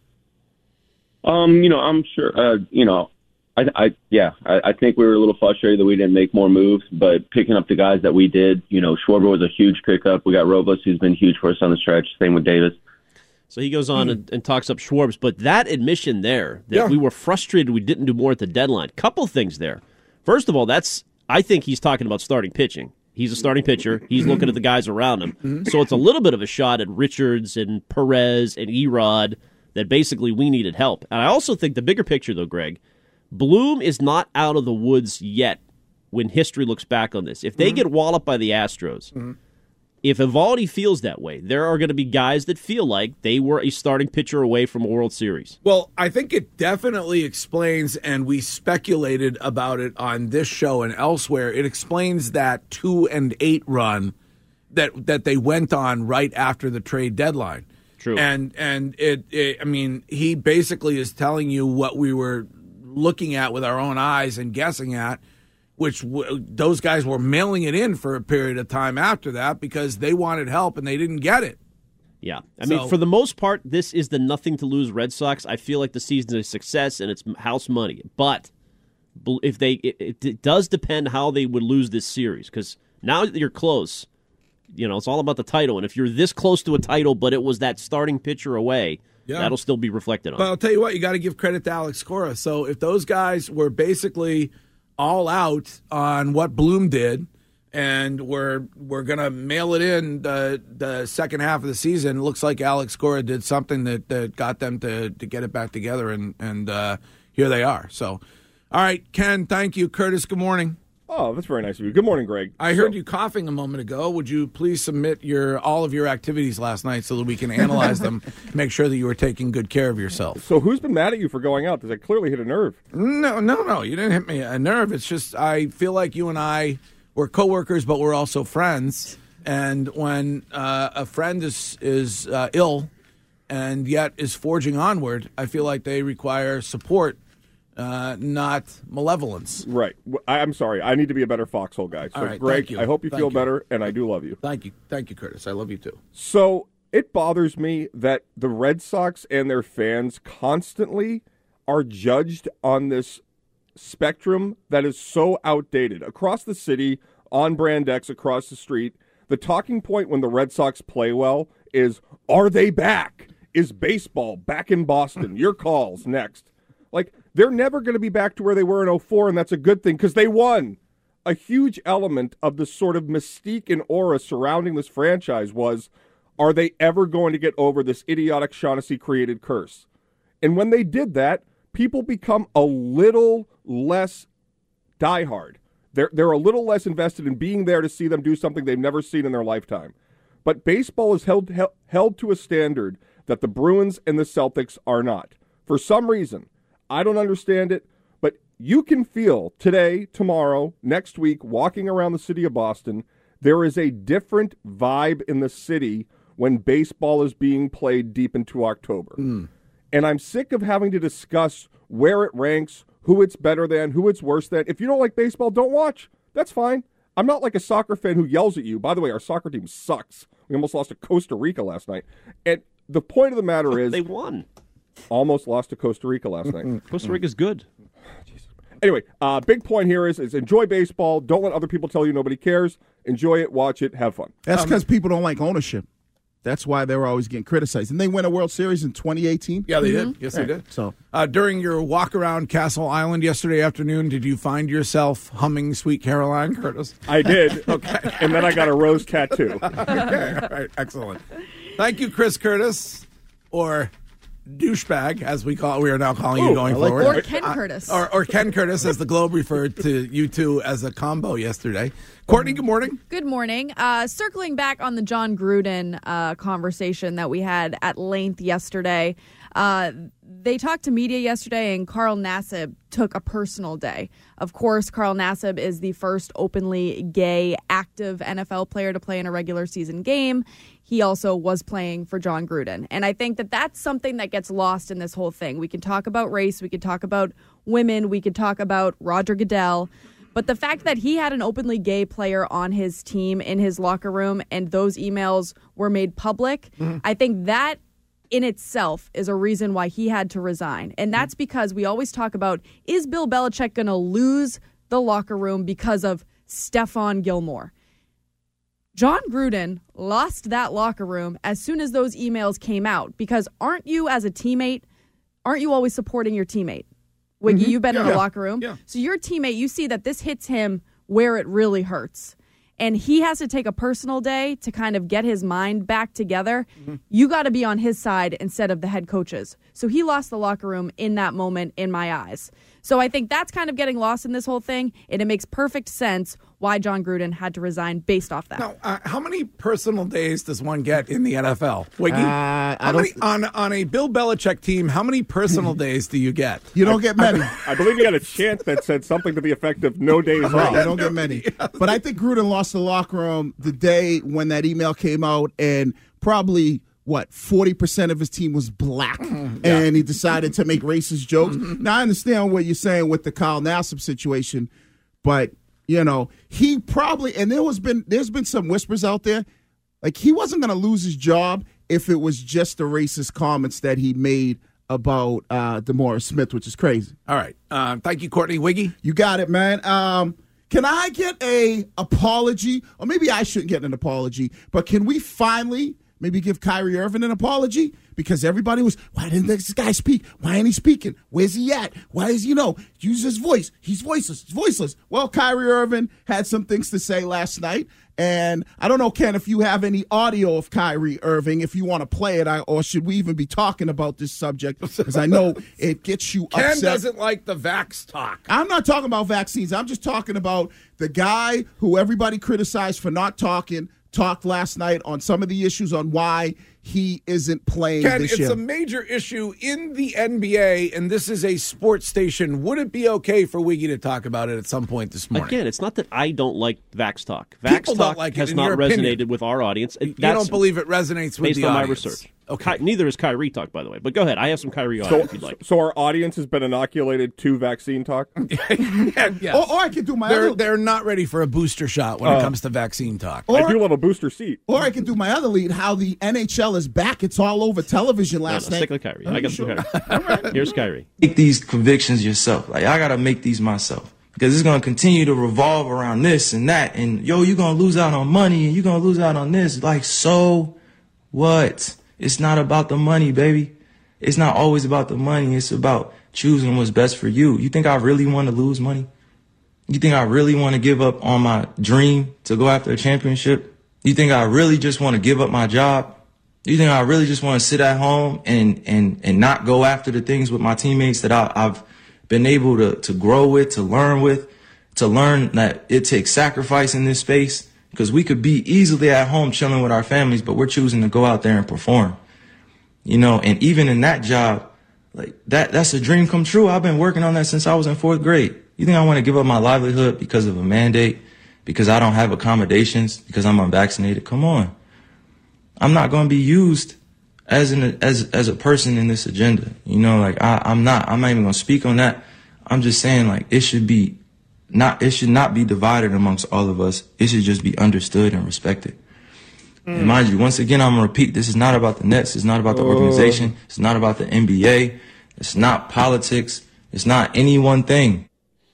Speaker 8: Um, you know, I'm sure. Uh, you know, I, I yeah, I, I think we were a little frustrated that we didn't make more moves, but picking up the guys that we did, you know, Schwarber was a huge pickup. We got Robles, who's been huge for us on the stretch. Same with Davis.
Speaker 9: So he goes on mm. and, and talks up Schwartz, but that admission there that
Speaker 6: Yeah.
Speaker 9: we were frustrated we didn't do more at the deadline. Couple things there. First of all, that's I think he's talking about starting pitching. He's a starting pitcher. He's looking at the guys around him. So it's a little bit of a shot at Richards and Perez and Erod that basically we needed help. And I also think the bigger picture, though, Greg, Bloom is not out of the woods yet when history looks back on this. If they get walloped by the Astros,
Speaker 6: Mm-hmm.
Speaker 9: if Evaldi feels that way, there are going to be guys that feel like they were a starting pitcher away from a World Series.
Speaker 6: Well, I think it definitely explains, and we speculated about it on this show and elsewhere, it explains that two and eight run that that they went on right after the trade deadline.
Speaker 9: True.
Speaker 6: And and it, it I mean, he basically is telling you what we were looking at with our own eyes and guessing at, which w- those guys were mailing it in for a period of time after that because they wanted help and they didn't get it.
Speaker 9: Yeah. I
Speaker 6: So-
Speaker 9: mean, for the most part, this is the nothing to lose Red Sox. I feel like the season's a success and it's house money. But if they it, it does depend how they would lose this series, because now that you're close, you know, it's all about the title. And if you're this close to a title, but it was that starting pitcher away, yeah. that'll still be reflected on.
Speaker 6: But I'll tell you what, you got to give credit to Alex Cora. So if those guys were basically all out on what Bloom did, and we're we're gonna mail it in the the second half of the season, it looks like Alex Cora did something that, that got them to, to get it back together, and and uh, here they are. So, all right, Ken, thank you. Curtis, good morning.
Speaker 10: Oh, that's very nice of you. Good morning, Greg.
Speaker 6: I heard so, you coughing a moment ago. Would you please submit your all of your activities last night so that we can analyze them, make sure that you were taking good care of yourself?
Speaker 10: So who's been mad at you for going out? Does that clearly hit a nerve?
Speaker 6: No, no, no. You didn't hit me a nerve. It's just I feel like you and I were coworkers, but we're also friends. And when uh, a friend is, is uh, ill and yet is forging onward, I feel like they require support. Uh, not malevolence.
Speaker 10: Right. I, I'm sorry. I need to be a better foxhole guy. So,
Speaker 6: All right,
Speaker 10: Greg,
Speaker 6: thank you.
Speaker 10: I hope you
Speaker 6: Thank
Speaker 10: feel
Speaker 6: you.
Speaker 10: better, and I do love you.
Speaker 6: Thank you. Thank you, Curtis. I love you too.
Speaker 10: So it bothers me that the Red Sox and their fans constantly are judged on this spectrum that is so outdated. Across the city, on Brand X, across the street, the talking point when the Red Sox play well is, are they back? Is baseball back in Boston? Your calls next. Like, they're never going to be back to where they were in oh four, and that's a good thing because they won. A huge element of the sort of mystique and aura surrounding this franchise was, are they ever going to get over this idiotic Shaughnessy-created curse? And when they did that, people become a little less diehard. They're, they're a little less invested in being there to see them do something they've never seen in their lifetime. But baseball is held, held, held to a standard that the Bruins and the Celtics are not. For some reason, I don't understand it, but you can feel today, tomorrow, next week, walking around the city of Boston, there is a different vibe in the city when baseball is being played deep into October.
Speaker 6: Mm.
Speaker 10: And I'm sick of having to discuss where it ranks, who it's better than, who it's worse than. If you don't like baseball, don't watch. That's fine. I'm not like a soccer fan who yells at you. By the way, our soccer team sucks. We almost lost to Costa Rica last night. And the point of the matter is...
Speaker 9: They won.
Speaker 10: Almost lost to Costa Rica last night.
Speaker 9: Costa Rica's good.
Speaker 10: Anyway, uh, big point here is, is enjoy baseball. Don't let other people tell you nobody cares. Enjoy it, watch it, have fun.
Speaker 5: That's
Speaker 6: Um,
Speaker 5: because people don't like ownership. That's why they were always getting criticized. And they win a World Series in twenty eighteen.
Speaker 6: Yeah, they
Speaker 5: Mm-hmm.
Speaker 6: did. Yes,
Speaker 5: Yeah.
Speaker 6: they did.
Speaker 5: So,
Speaker 6: uh, during your walk around Castle Island yesterday afternoon, did you find yourself humming Sweet Caroline, Curtis?
Speaker 10: I did.
Speaker 6: Okay.
Speaker 10: And then I got a rose tattoo.
Speaker 6: Okay, all right, excellent. Thank you, Chris Curtis, or douchebag, as we call we are now calling
Speaker 10: Ooh,
Speaker 6: you going
Speaker 10: I like
Speaker 6: forward.
Speaker 7: Or Ken Curtis.
Speaker 6: Or, or Ken Curtis, as the Globe referred to you two as a combo yesterday. Courtney, good morning.
Speaker 7: Good morning. Uh, circling back on the John Gruden uh, conversation that we had at length yesterday, uh, they talked to media yesterday, and Carl Nassib took a personal day. Of course, Carl Nassib is the first openly gay, active N F L player to play in a regular season game. He also was playing for John Gruden. And I think that that's something that gets lost in this whole thing. We can talk about race. We could talk about women. We could talk about Roger Goodell. But the fact that he had an openly gay player on his team in his locker room and those emails were made public, mm-hmm. I think that in itself is a reason why he had to resign. And that's because we always talk about, is Bill Belichick going to lose the locker room because of Stephon Gilmore? John Gruden lost that locker room as soon as those emails came out, because aren't you as a teammate, aren't you always supporting your teammate? Wiggy,
Speaker 6: Mm-hmm.
Speaker 7: you've been
Speaker 6: yeah,
Speaker 7: in a
Speaker 6: yeah.
Speaker 7: locker room.
Speaker 6: Yeah.
Speaker 7: So your teammate, you see that this hits him where it really hurts. And he has to take a personal day to kind of get his mind back together. Mm-hmm. You got to be on his side instead of the head coaches. So he lost the locker room in that moment in my eyes. So I think that's kind of getting lost in this whole thing, and it makes perfect sense why John Gruden had to resign based off that.
Speaker 6: Now, uh, how many personal days does one get in the N F L? Wiggy?
Speaker 5: Uh, I
Speaker 6: how
Speaker 5: don't
Speaker 6: many, on, on a Bill Belichick team, how many personal days do you get?
Speaker 5: you don't get many.
Speaker 10: I believe you had a chant that said something to the effect of no days
Speaker 5: Right,
Speaker 10: off.
Speaker 5: you don't get many. But I think Gruden lost the locker room the day when that email came out, and probably, what, forty percent of his team was black,
Speaker 6: Yeah.
Speaker 5: and he decided to make racist jokes. Now, I understand what you're saying with the Kyle Nassib situation, but, you know, he probably, and there was been, there's been some whispers out there, like he wasn't going to lose his job if it was just the racist comments that he made about uh, DeMaurice Smith, which is crazy.
Speaker 6: All right. Uh, thank you, Courtney Wiggy.
Speaker 5: You got it, man. Um, can I get a apology? Or maybe I shouldn't get an apology, but can we finally maybe give Kyrie Irving an apology? Because everybody was, why didn't this guy speak? Why ain't he speaking? Where's he at? Why is he, you know, use his voice? He's voiceless. He's voiceless. Well, Kyrie Irving had some things to say last night. And I don't know, Ken, if you have any audio of Kyrie Irving, if you want to play it, I, or should we even be talking about this subject? Because I know it gets you
Speaker 6: Ken
Speaker 5: upset.
Speaker 6: Ken doesn't like the vax talk.
Speaker 5: I'm not talking about vaccines. I'm just talking about the guy who everybody criticized for not talking, talked last night on some of the issues on why he isn't playing
Speaker 6: Ken,
Speaker 5: this
Speaker 6: it's
Speaker 5: year.
Speaker 6: a major issue in the N B A, and this is a sports station. Would it be okay for Wiggy to talk about it at some point this morning?
Speaker 9: Again, it's not that I don't like Vax Talk. Vax
Speaker 6: People
Speaker 9: Talk
Speaker 6: don't like it,
Speaker 9: has
Speaker 6: in
Speaker 9: not
Speaker 6: your
Speaker 9: resonated
Speaker 6: opinion.
Speaker 9: with our audience.
Speaker 6: You
Speaker 9: That's
Speaker 6: don't believe it resonates with
Speaker 9: based
Speaker 6: the
Speaker 9: on
Speaker 6: audience.
Speaker 9: my research. Okay. Ky- neither is Kyrie Talk, by the way. But go ahead. I have some Kyrie audio
Speaker 10: So,
Speaker 9: if you'd like.
Speaker 10: so our audience has been inoculated to vaccine talk?
Speaker 6: Yes.
Speaker 5: Or, or I can do my
Speaker 6: They're,
Speaker 5: other,
Speaker 6: they're not ready for a booster shot when
Speaker 10: Oh.
Speaker 6: it comes to vaccine talk.
Speaker 5: Or-
Speaker 10: I do love a booster seat.
Speaker 5: or I can do my other lead, how the N H L is back. It's all over television
Speaker 9: No, no,
Speaker 5: last night.
Speaker 9: stick with Kyrie.
Speaker 5: Are
Speaker 9: I
Speaker 5: you
Speaker 9: got
Speaker 5: sure?
Speaker 9: some Kyrie. Here's Kyrie.
Speaker 20: Make these convictions yourself. Like, I got to make these myself. Because it's going to continue to revolve around this and that. And, yo, you're going to lose out on money and you're going to lose out on this. Like, so what? It's not about the money, baby. It's not always about the money. It's about choosing what's best for you. You think I really want to lose money? You think I really want to give up on my dream to go after a championship? You think I really just want to give up my job? You think I really just want to sit at home and, and, and not go after the things with my teammates that I, I've been able to, to grow with, to learn with, to learn that it takes sacrifice in this space? Because we could be easily at home chilling with our families, but we're choosing to go out there and perform. You know, and even in that job, like that, that's a dream come true. I've been working on that since I was in fourth grade. You think I want to give up my livelihood because of a mandate, because I don't have accommodations, because I'm unvaccinated? Come on. I'm not going to be used as an as as a person in this agenda. You know, like I, I'm not. I'm not even going to speak on that. I'm just saying, like, it should be not. It should not be divided amongst all of us. It should just be understood and respected. Mm. And mind you, once again, I'm gonna repeat: this is not about the Nets. It's not about the
Speaker 10: Oh.
Speaker 20: organization. It's not about the N B A. It's not politics. It's not any one thing.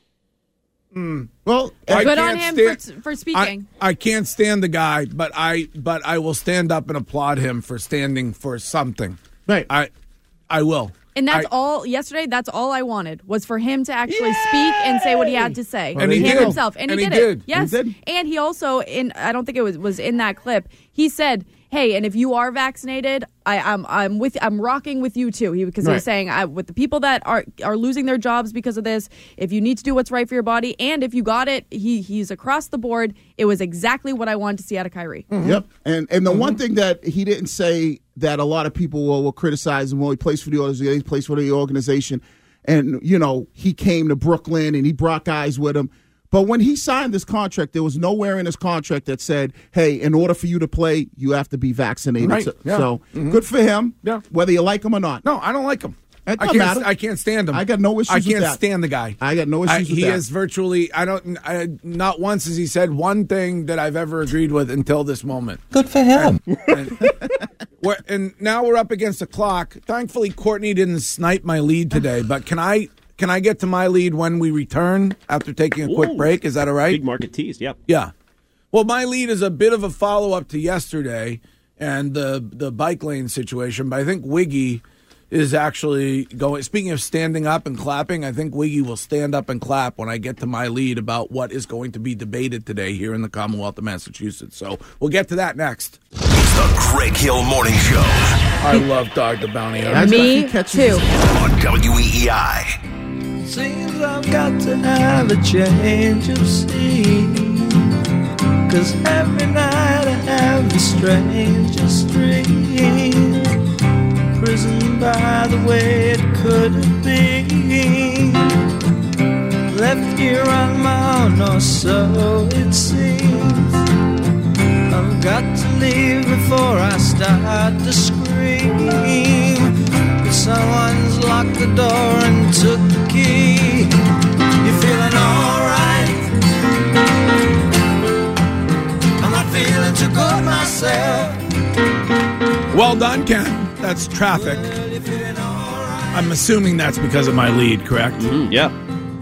Speaker 6: Mm.
Speaker 5: Well,
Speaker 6: I
Speaker 7: good on
Speaker 6: can't
Speaker 7: him
Speaker 6: stand-
Speaker 7: for, for speaking.
Speaker 6: I, I can't stand the guy, but I but I will stand up and applaud him for standing for something.
Speaker 5: Right.
Speaker 6: I I will.
Speaker 7: And that's
Speaker 6: I-
Speaker 7: all, yesterday, that's all I wanted, was for him to actually speak and say what he had to say.
Speaker 6: And he
Speaker 7: him
Speaker 6: did.
Speaker 7: himself. And,
Speaker 6: And
Speaker 7: he,
Speaker 6: he
Speaker 7: did,
Speaker 6: did.
Speaker 7: it. Yes.
Speaker 5: He did.
Speaker 7: And he also, in I don't think it was, was in that clip, he said, hey, and if you are vaccinated, I, I'm I'm with I'm rocking with you too. He because he
Speaker 5: Right.
Speaker 7: was saying I, with the people that are are losing their jobs because of this, if you need to do what's right for your body, and if you got it, he he's across the board. It was exactly what I wanted to see out of Kyrie.
Speaker 5: Yep. And and the one thing that he didn't say that a lot of people will, will criticize him, well, he plays for the organization, he plays for the organization, and you know he came to Brooklyn and he brought guys with him. But when he signed this contract, there was nowhere in his contract that said, hey, in order for you to play, you have to be vaccinated.
Speaker 6: Right.
Speaker 5: So,
Speaker 6: Yeah.
Speaker 5: so
Speaker 6: Mhm.
Speaker 5: good for him,
Speaker 6: Yeah.
Speaker 5: whether you like him or not.
Speaker 6: No, I don't like him.
Speaker 5: It
Speaker 6: I
Speaker 5: doesn't
Speaker 6: can't.
Speaker 5: matter.
Speaker 6: I can't stand him.
Speaker 5: I got no issues
Speaker 6: I
Speaker 5: with
Speaker 6: can't
Speaker 5: that.
Speaker 6: stand the guy.
Speaker 5: I got no
Speaker 6: I,
Speaker 5: issues with
Speaker 6: he
Speaker 5: that.
Speaker 6: is virtually. I don't. I, not once has he said one thing that I've ever agreed with until this moment.
Speaker 20: Good for him.
Speaker 6: And, we're, and now we're up against the clock. Thankfully, Courtney didn't snipe my lead today. But can I? Can I get to my lead when we return after taking a quick
Speaker 9: Ooh.
Speaker 6: break? Is that all right?
Speaker 9: Big market tease, yep.
Speaker 6: Yeah. Well, my lead is a bit of a follow up to yesterday and the the bike lane situation. But I think Wiggy is actually going. Speaking of standing up and clapping, I think Wiggy will stand up and clap when I get to my lead about what is going to be debated today here in the Commonwealth of Massachusetts. So we'll get to that next.
Speaker 17: It's the Greg Hill Morning Show
Speaker 6: I love Dog the Bounty Hunter.
Speaker 7: Me too.
Speaker 17: on W E E I.
Speaker 18: Seems I've got to have a change of scene, 'cause every night I have the strangest dream. Prison by the way it could have been, left here on my own, or so it seems. I've got to leave before I start to scream, but someone's locked the door and took the key. You feeling alright? I'm not feeling too good myself.
Speaker 6: Well done, Ken. That's Traffic. I'm assuming that's because of my lead, correct?
Speaker 9: Mm-hmm. Yeah.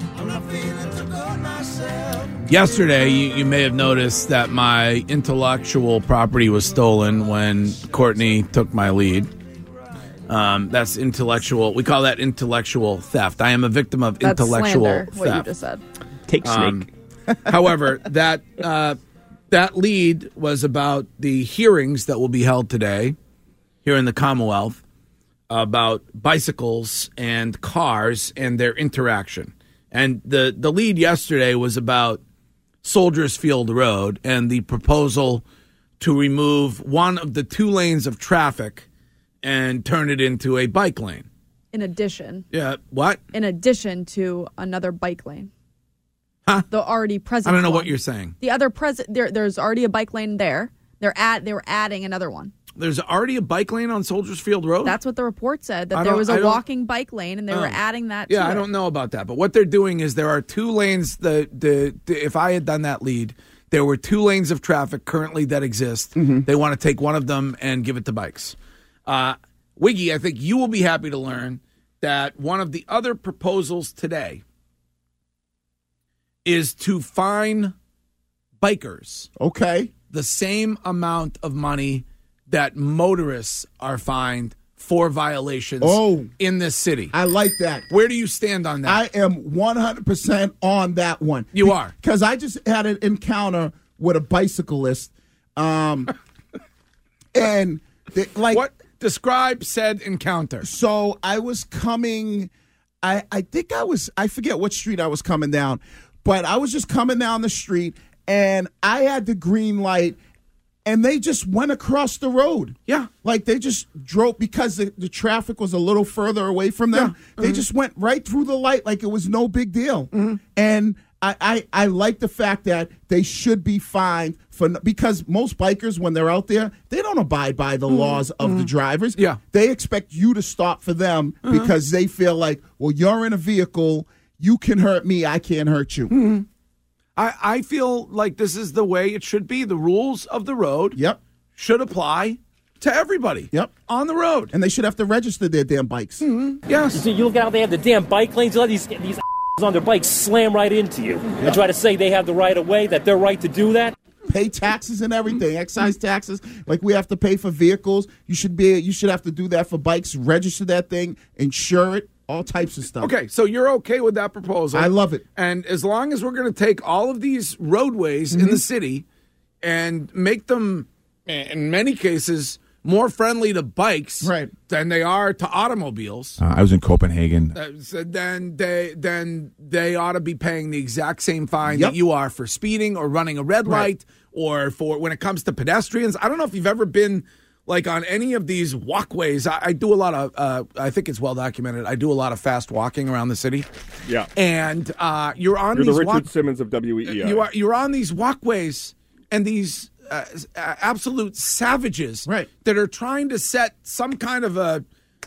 Speaker 6: Yesterday, you, you may have noticed that my intellectual property was stolen when Courtney took my lead. Um, that's intellectual. We call that intellectual theft. I am a victim of
Speaker 7: That's
Speaker 6: intellectual
Speaker 7: slander,
Speaker 6: theft.
Speaker 7: what you just said.
Speaker 9: Take snake.
Speaker 6: Um, however, that uh, that lead was about the hearings that will be held today here in the Commonwealth about bicycles and cars and their interaction. And the, the lead yesterday was about Soldiers Field Road and the proposal to remove one of the two lanes of traffic and turn it into a bike lane.
Speaker 7: In addition.
Speaker 6: Yeah, what?
Speaker 7: In addition to another bike lane.
Speaker 6: Huh?
Speaker 7: The already present
Speaker 6: I don't know
Speaker 7: one.
Speaker 6: what you're saying.
Speaker 7: The other present there there's already a bike lane there. They're at they were adding another one.
Speaker 6: There's already a bike lane on Soldiers Field Road?
Speaker 7: That's what the report said, that
Speaker 6: I
Speaker 7: there
Speaker 6: don't-
Speaker 7: was
Speaker 6: I
Speaker 7: a
Speaker 6: don't-
Speaker 7: walking bike lane and they
Speaker 6: Oh.
Speaker 7: were adding that
Speaker 6: Yeah,
Speaker 7: to
Speaker 6: I
Speaker 7: it.
Speaker 6: don't know about that. But what they're doing is there are two lanes. The, the, the If I had done that lead, there were two lanes of traffic currently that exist.
Speaker 5: Mm-hmm.
Speaker 6: They want to take one of them and give it to bikes. Uh, Wiggy, I think you will be happy to learn that one of the other proposals today is to fine bikers.
Speaker 5: Okay.
Speaker 6: The same amount of money that motorists are fined for violations
Speaker 5: Oh.
Speaker 6: in this city.
Speaker 5: I like that.
Speaker 6: Where do you stand on that?
Speaker 5: I am one hundred percent on that one.
Speaker 6: You are?
Speaker 5: Because I just had an encounter with a bicyclist. Um, and, they, like...
Speaker 6: What? Describe said encounter.
Speaker 5: So I was coming... I, I think I was... I forget what street I was coming down. But I was just coming down the street, and I had the green light, and they just went across the road.
Speaker 6: Yeah.
Speaker 5: Like they just drove because the, the traffic was a little further away from them.
Speaker 6: Yeah.
Speaker 5: They
Speaker 6: Mhm.
Speaker 5: just went right through the light like it was no big deal.
Speaker 6: Mm-hmm.
Speaker 5: And I, I, I like the fact that they should be fined for because most bikers, when they're out there, they don't abide by the laws of the drivers.
Speaker 6: Yeah.
Speaker 5: They expect you to stop for them
Speaker 6: Uh-huh.
Speaker 5: because they feel like, well, you're in a vehicle, you can hurt me, I can't hurt you.
Speaker 6: Mm-hmm. I, I feel like this is the way it should be. The rules of the road
Speaker 5: Yep.
Speaker 6: should apply to everybody
Speaker 5: Yep.
Speaker 6: on the road.
Speaker 5: And they should have to register their damn bikes.
Speaker 6: Mm-hmm. Yes.
Speaker 12: You see, you look out, they have the damn bike lanes. You let these these on their bikes slam right into you and try to say they have the right of way, that they're right to do that.
Speaker 5: Pay taxes and everything, excise taxes, like we have to pay for vehicles. You should be. You should have to do that for bikes. Register that thing, insure it, all types of stuff.
Speaker 6: Okay, so you're okay with that proposal.
Speaker 5: I love it.
Speaker 6: And as long as we're going to take all of these roadways
Speaker 5: Mm-hmm.
Speaker 6: in the city and make them, in many cases, more friendly to bikes
Speaker 5: right.
Speaker 6: than they are to automobiles,
Speaker 11: Uh, I was in Copenhagen.
Speaker 6: uh, so then they then they ought to be paying the exact same fine
Speaker 5: Yep.
Speaker 6: that you are for speeding or running a red
Speaker 5: Right.
Speaker 6: light or for when it comes to pedestrians. I don't know if you've ever been like on any of these walkways. I, I do a lot of. Uh, I think it's well documented. I do a lot of fast walking around the city.
Speaker 10: Yeah.
Speaker 6: And uh, you're on
Speaker 10: You're
Speaker 6: these
Speaker 10: the Richard
Speaker 6: walk-
Speaker 10: Simmons of W E E I.
Speaker 6: you are you're on these walkways and these uh, uh, absolute savages
Speaker 5: right.
Speaker 6: that are trying to set some kind of a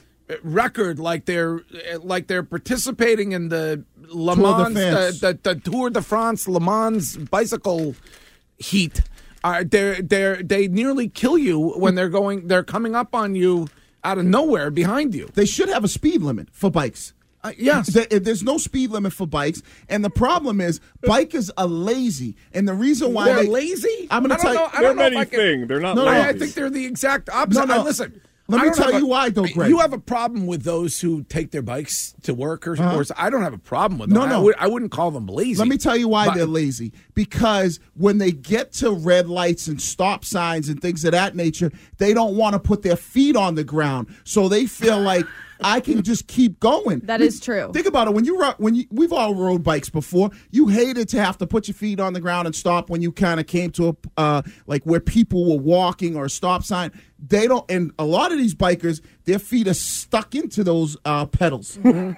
Speaker 6: record, like they're like they're participating in the Le
Speaker 5: Tour de
Speaker 6: Mans,
Speaker 5: France.
Speaker 6: the, the, the Tour de France, Le Mans bicycle heat. Uh, they they they nearly kill you when they're going. They're coming up on you out of nowhere behind you.
Speaker 5: They should have a speed limit for bikes.
Speaker 6: Uh, yes.
Speaker 5: There- There's no speed limit for bikes, and the problem is bikers are lazy. And the reason why
Speaker 6: They're
Speaker 5: they,
Speaker 6: lazy?
Speaker 5: I'm going
Speaker 6: I
Speaker 5: to
Speaker 6: don't
Speaker 5: tell
Speaker 6: know-
Speaker 5: you,
Speaker 6: I don't know if I can-
Speaker 10: thing. They're not
Speaker 5: No,
Speaker 10: lazy.
Speaker 5: no,
Speaker 6: I think they're the exact opposite.
Speaker 5: No, no.
Speaker 6: I- listen,
Speaker 5: Let
Speaker 6: I
Speaker 5: me
Speaker 6: don't
Speaker 5: tell
Speaker 6: have
Speaker 5: you
Speaker 6: a-
Speaker 5: why, though, Greg.
Speaker 6: You have a problem with those who take their bikes to work, or,
Speaker 5: Uh-huh.
Speaker 6: or I don't have a problem with them.
Speaker 5: No, no.
Speaker 6: I, would, I wouldn't call them lazy.
Speaker 5: Let me tell you why
Speaker 6: But-
Speaker 5: they're lazy. Because when they get to red lights and stop signs and things of that nature, they don't want to put their feet on the ground. So they feel like I can just keep going.
Speaker 7: That is true.
Speaker 5: Think about it. When you ro- when you, we've all rode bikes before, you hated to have to put your feet on the ground and stop when you kind of came to a uh, like where people were walking or a stop sign. They don't, and a lot of these bikers, their feet are stuck into those uh, pedals.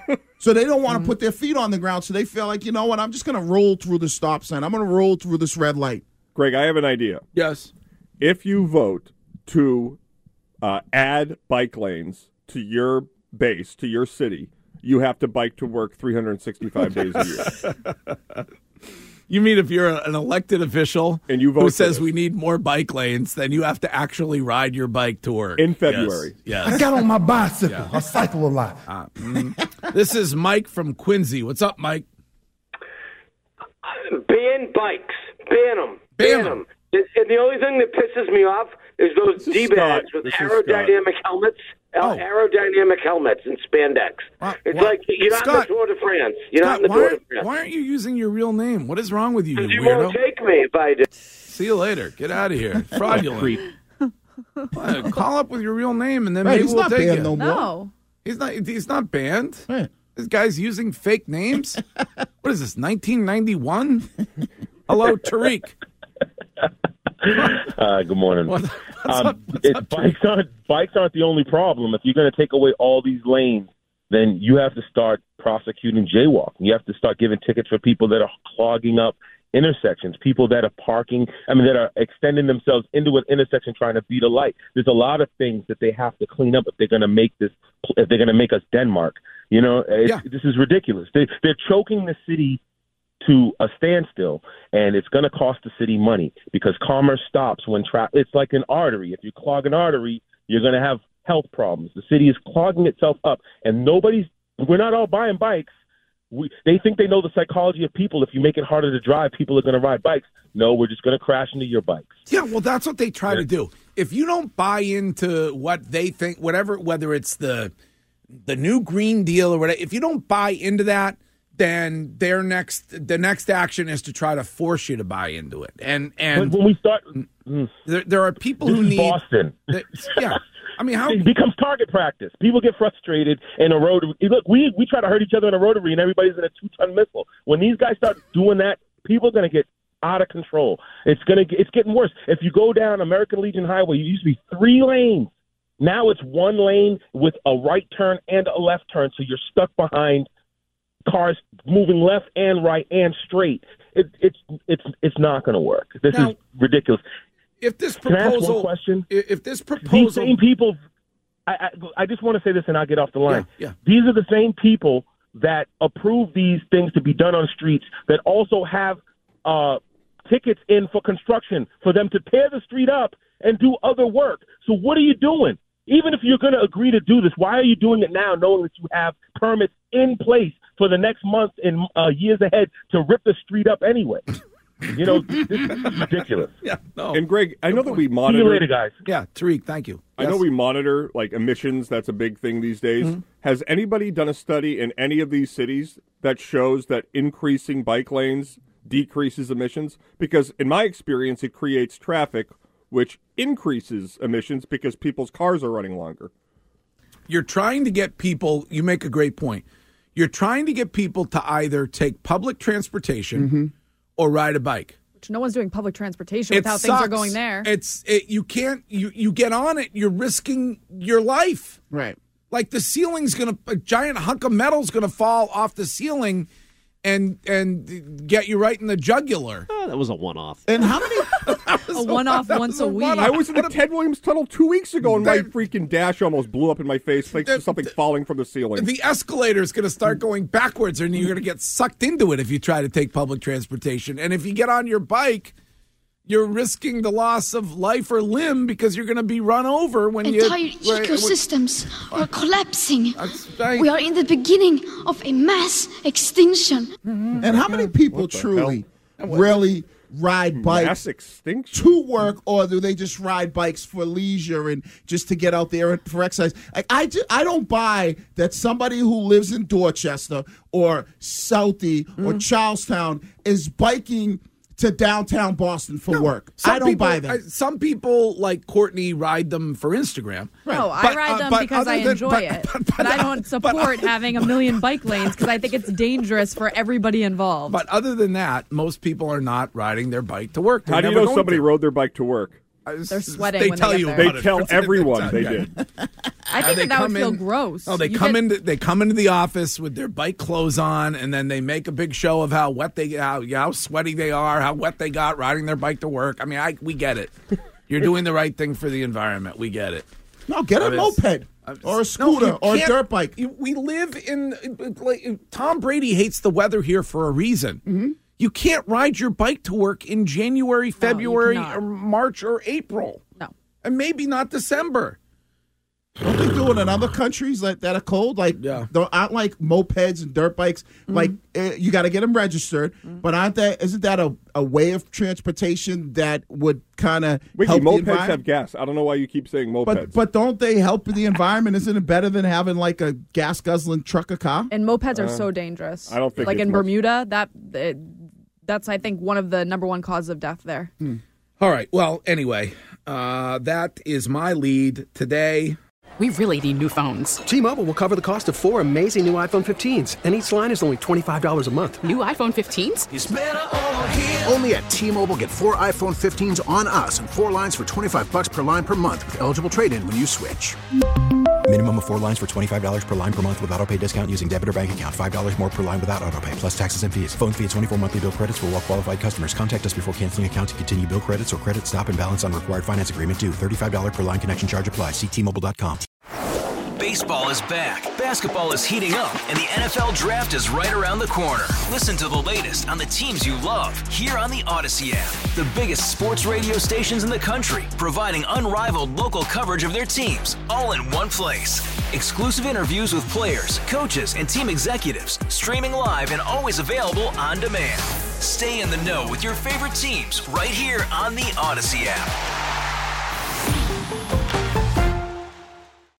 Speaker 5: So they don't want to put their feet on the ground. So they feel like, you know what, I'm just going to roll through the stop sign. I'm going to roll through this red light.
Speaker 10: Greg, I have an idea.
Speaker 6: Yes.
Speaker 10: If you vote to uh, add bike lanes to your base, to your city, you have to bike to work three hundred sixty-five days a year.
Speaker 6: You mean if you're an elected official
Speaker 10: and you vote
Speaker 6: who
Speaker 10: for
Speaker 6: says
Speaker 10: this.
Speaker 6: we need more bike lanes, then you have to actually ride your bike to work.
Speaker 10: In February.
Speaker 6: Yes. yes.
Speaker 21: I got on my bicycle.
Speaker 6: Yeah.
Speaker 21: I cycle a lot.
Speaker 6: Uh, mm. This is Mike from Quincy. What's up, Mike?
Speaker 22: Ban bikes. Ban them.
Speaker 6: Ban
Speaker 22: Ban them. And the only thing that pisses me off is those
Speaker 10: This is
Speaker 22: D-bags
Speaker 10: Scott.
Speaker 22: with
Speaker 10: This is
Speaker 22: aerodynamic helmets.
Speaker 6: Oh.
Speaker 22: Aerodynamic helmets and spandex.
Speaker 6: Uh,
Speaker 22: it's
Speaker 6: what?
Speaker 22: like you're not
Speaker 6: Scott,
Speaker 22: in the Tour de France. You're
Speaker 6: Scott,
Speaker 22: not in the
Speaker 6: why,
Speaker 22: Tour de
Speaker 6: aren't,
Speaker 22: France.
Speaker 6: why aren't you using your real name? What is wrong with you, you
Speaker 22: You
Speaker 6: weirdo?
Speaker 22: won't take me if I do.
Speaker 6: See you later. Get out of here. Fraudulent. Well, call up with your real name and then
Speaker 5: Right,
Speaker 6: maybe
Speaker 5: he's
Speaker 6: we'll
Speaker 5: not
Speaker 6: take
Speaker 5: banned
Speaker 6: you.
Speaker 5: no more.
Speaker 7: No.
Speaker 6: He's not. He's not banned.
Speaker 5: Right.
Speaker 6: This guy's using fake names. What is this? nineteen ninety-one? Hello, Tariq.
Speaker 23: Uh, good morning.
Speaker 6: What, what's
Speaker 23: um,
Speaker 6: up? What's
Speaker 23: it,
Speaker 6: up,
Speaker 23: bikes aren't bikes aren't the only problem. If you're going to take away all these lanes, then you have to start prosecuting jaywalking. You have to start giving tickets for people that are clogging up intersections, people that are parking. I mean, that are extending themselves into an intersection trying to beat a light. There's a lot of things that they have to clean up if they're going to make this. If they're going to make us Denmark, you know, it's,
Speaker 6: Yeah.
Speaker 23: this is ridiculous. They, they're choking the city to a standstill, and it's going to cost the city money because commerce stops when tra- it's like an artery. If you clog an artery, you're going to have health problems. The city is clogging itself up, and nobody's. We're not all buying bikes. We, they think they know the psychology of people. If you make it harder to drive, people are going to ride bikes. No, we're just going to crash into your bikes.
Speaker 6: Yeah, well, that's what they try to do. If you don't buy into what they think, whatever, whether it's the the new Green Deal or whatever, if you don't buy into that, then their next the next action is to try to force you to buy into it. And and
Speaker 23: when we start,
Speaker 6: there, there are people
Speaker 23: this
Speaker 6: who
Speaker 23: is
Speaker 6: need
Speaker 23: Boston.
Speaker 6: that- yeah, I mean, how
Speaker 23: it becomes target practice. People get frustrated in a road. Look, we we try to hurt each other in a rotary, and everybody's in a two-ton missile. When these guys start doing that, people are going to get out of control. It's going to it's getting worse. If you go down American Legion Highway, it used to be three lanes. Now it's one lane with a right turn and a left turn, so you're stuck behind cars moving left and right and straight. It, it's it's it's not going to work. This
Speaker 6: Now,
Speaker 23: is ridiculous.
Speaker 6: if this
Speaker 23: Can I ask
Speaker 6: proposal,
Speaker 23: one question?
Speaker 6: if if this
Speaker 23: These
Speaker 6: proposal,
Speaker 23: same people, I, I, I just want to say this and I'll get off the line.
Speaker 6: Yeah, yeah.
Speaker 23: These are the same people that approve these things to be done on streets that also have uh, tickets in for construction for them to tear the street up and do other work. So what are you doing? Even if you're going to agree to do this, why are you doing it now knowing that you have permits in place for the next month and uh, years ahead to rip the street up anyway? You know, this is ridiculous.
Speaker 6: Yeah, no.
Speaker 10: And Greg, I know that we
Speaker 23: See
Speaker 10: monitor.
Speaker 23: you later, guys.
Speaker 6: Yeah, Tariq, thank you.
Speaker 10: I know
Speaker 6: Yes.
Speaker 10: we monitor like emissions. That's a big thing these days.
Speaker 6: Mm-hmm.
Speaker 10: Has anybody done a study in any of these cities that shows that increasing bike lanes decreases emissions? Because in my experience, it creates traffic, which increases emissions because people's cars are running longer.
Speaker 6: You're trying to get people, you make a great point. You're trying to get people to either take public transportation
Speaker 5: Mm-hmm.
Speaker 6: or ride a bike.
Speaker 7: Which no one's doing public transportation
Speaker 6: It
Speaker 7: with how things are
Speaker 6: sucks.
Speaker 7: going there.
Speaker 6: It's it, you can't you you get on it, you're risking your life.
Speaker 5: Right.
Speaker 6: Like the ceiling's gonna a giant hunk of metal's gonna fall off the ceiling and and get you right in the jugular.
Speaker 9: Oh, that was a one off.
Speaker 5: And how many?
Speaker 7: a one-off once a week.
Speaker 10: I was in the Ted Williams tunnel two weeks ago, and my freaking dash almost blew up in my face thanks to something falling from the ceiling.
Speaker 6: The escalator is going to start going backwards, and you're going to get sucked into it if you try to take public transportation. And if you get on your bike, you're risking the loss of life or limb because you're going to be run over when
Speaker 24: Entire
Speaker 6: you.
Speaker 24: ecosystems are collapsing.
Speaker 6: right.
Speaker 24: We are in the beginning of a mass extinction.
Speaker 5: And how many people truly really ride bikes
Speaker 10: Mass extinction?
Speaker 5: to work, or do they just ride bikes for leisure and just to get out there for exercise? Like I, do, I don't buy that somebody who lives in Dorchester or Southie or Charlestown is biking to downtown Boston for work.
Speaker 6: Some
Speaker 5: I don't
Speaker 6: people-
Speaker 5: buy that.
Speaker 6: I- some people like Courtney ride them for Instagram.
Speaker 7: No, I
Speaker 6: But,
Speaker 7: ride
Speaker 6: uh,
Speaker 7: them
Speaker 6: but
Speaker 7: because
Speaker 6: other
Speaker 7: I
Speaker 6: than-
Speaker 7: enjoy
Speaker 6: but-
Speaker 7: it.
Speaker 6: but-
Speaker 7: But,
Speaker 6: but-
Speaker 7: I don't support having a million bike lanes because I think it's dangerous for everybody involved.
Speaker 6: But other than that, most people are not riding their bike to work. They're
Speaker 10: How do you
Speaker 6: never
Speaker 10: know
Speaker 6: going
Speaker 10: somebody
Speaker 6: to.
Speaker 10: rode their bike to work?
Speaker 7: They're sweating
Speaker 6: They
Speaker 7: when
Speaker 6: tell
Speaker 7: they get
Speaker 6: you
Speaker 7: there.
Speaker 10: They
Speaker 6: about it.
Speaker 10: tell everyone they
Speaker 6: Yeah.
Speaker 10: did.
Speaker 7: I think
Speaker 6: they
Speaker 7: that, that would
Speaker 6: come
Speaker 7: feel
Speaker 6: in-
Speaker 7: gross.
Speaker 6: No, they
Speaker 7: You
Speaker 6: come
Speaker 7: get-
Speaker 6: into they come into the office with their bike clothes on, and then they make a big show of how wet they how how sweaty they are, how wet they got riding their bike to work. I mean, I we get it. You're doing the right thing for the environment. We get it.
Speaker 5: No, get a
Speaker 6: I mean,
Speaker 5: moped or a scooter
Speaker 6: No, you
Speaker 5: or a
Speaker 6: can't-
Speaker 5: dirt bike.
Speaker 6: you- We live in like, Tom Brady hates the weather here for a reason.
Speaker 5: Mm-hmm.
Speaker 6: You can't ride your bike to work in January, February,
Speaker 7: cannot.
Speaker 6: or March, or April.
Speaker 7: No.
Speaker 6: And maybe not December.
Speaker 5: Don't they do it in other countries like that are cold? Like,
Speaker 6: Yeah.
Speaker 5: don't, aren't like mopeds and dirt bikes. Like, uh, you got to get them registered. But aren't that? Isn't that a, a way of transportation that would kind of
Speaker 10: Wiggy,
Speaker 5: help the
Speaker 10: mopeds
Speaker 5: environment?
Speaker 10: have gas. I don't know why you keep saying mopeds.
Speaker 5: But but don't they help the environment? Isn't it better than having like a gas guzzling truck or car?
Speaker 7: And mopeds are
Speaker 10: Uh,
Speaker 7: so dangerous.
Speaker 10: I don't think
Speaker 7: like
Speaker 10: it's
Speaker 7: in
Speaker 10: much-
Speaker 7: Bermuda, that it, that's I think one of the number one causes of death there.
Speaker 6: All right. Well, anyway, uh, that is my lead today.
Speaker 1: We really need new phones. T-Mobile will cover the cost of four amazing new iPhone fifteens, and each line is only twenty-five dollars a month.
Speaker 2: New iPhone fifteens?
Speaker 1: It's better over here.
Speaker 15: Only at T-Mobile, get four iPhone fifteens on us and four lines for twenty-five bucks per line per month with eligible trade-in when you switch.
Speaker 16: Minimum of four lines for twenty-five dollars per line per month with auto pay discount using debit or bank account. five dollars more per line without auto pay, plus taxes and fees. Phone fee at twenty-four monthly bill credits for well-qualified customers. Contact us before canceling account to continue bill credits or credit stop and balance on required finance agreement due. thirty-five dollars per line connection charge applies. See T Mobile dot com.
Speaker 17: Baseball is back, basketball is heating up, and the N F L Draft is right around the corner. Listen to the latest on the teams you love here on the Odyssey app. The biggest sports radio stations in the country, providing unrivaled local coverage of their teams, all in one place. Exclusive interviews with players, coaches, and team executives, streaming live and always available on demand. Stay in the know with your favorite teams right here on the Odyssey app.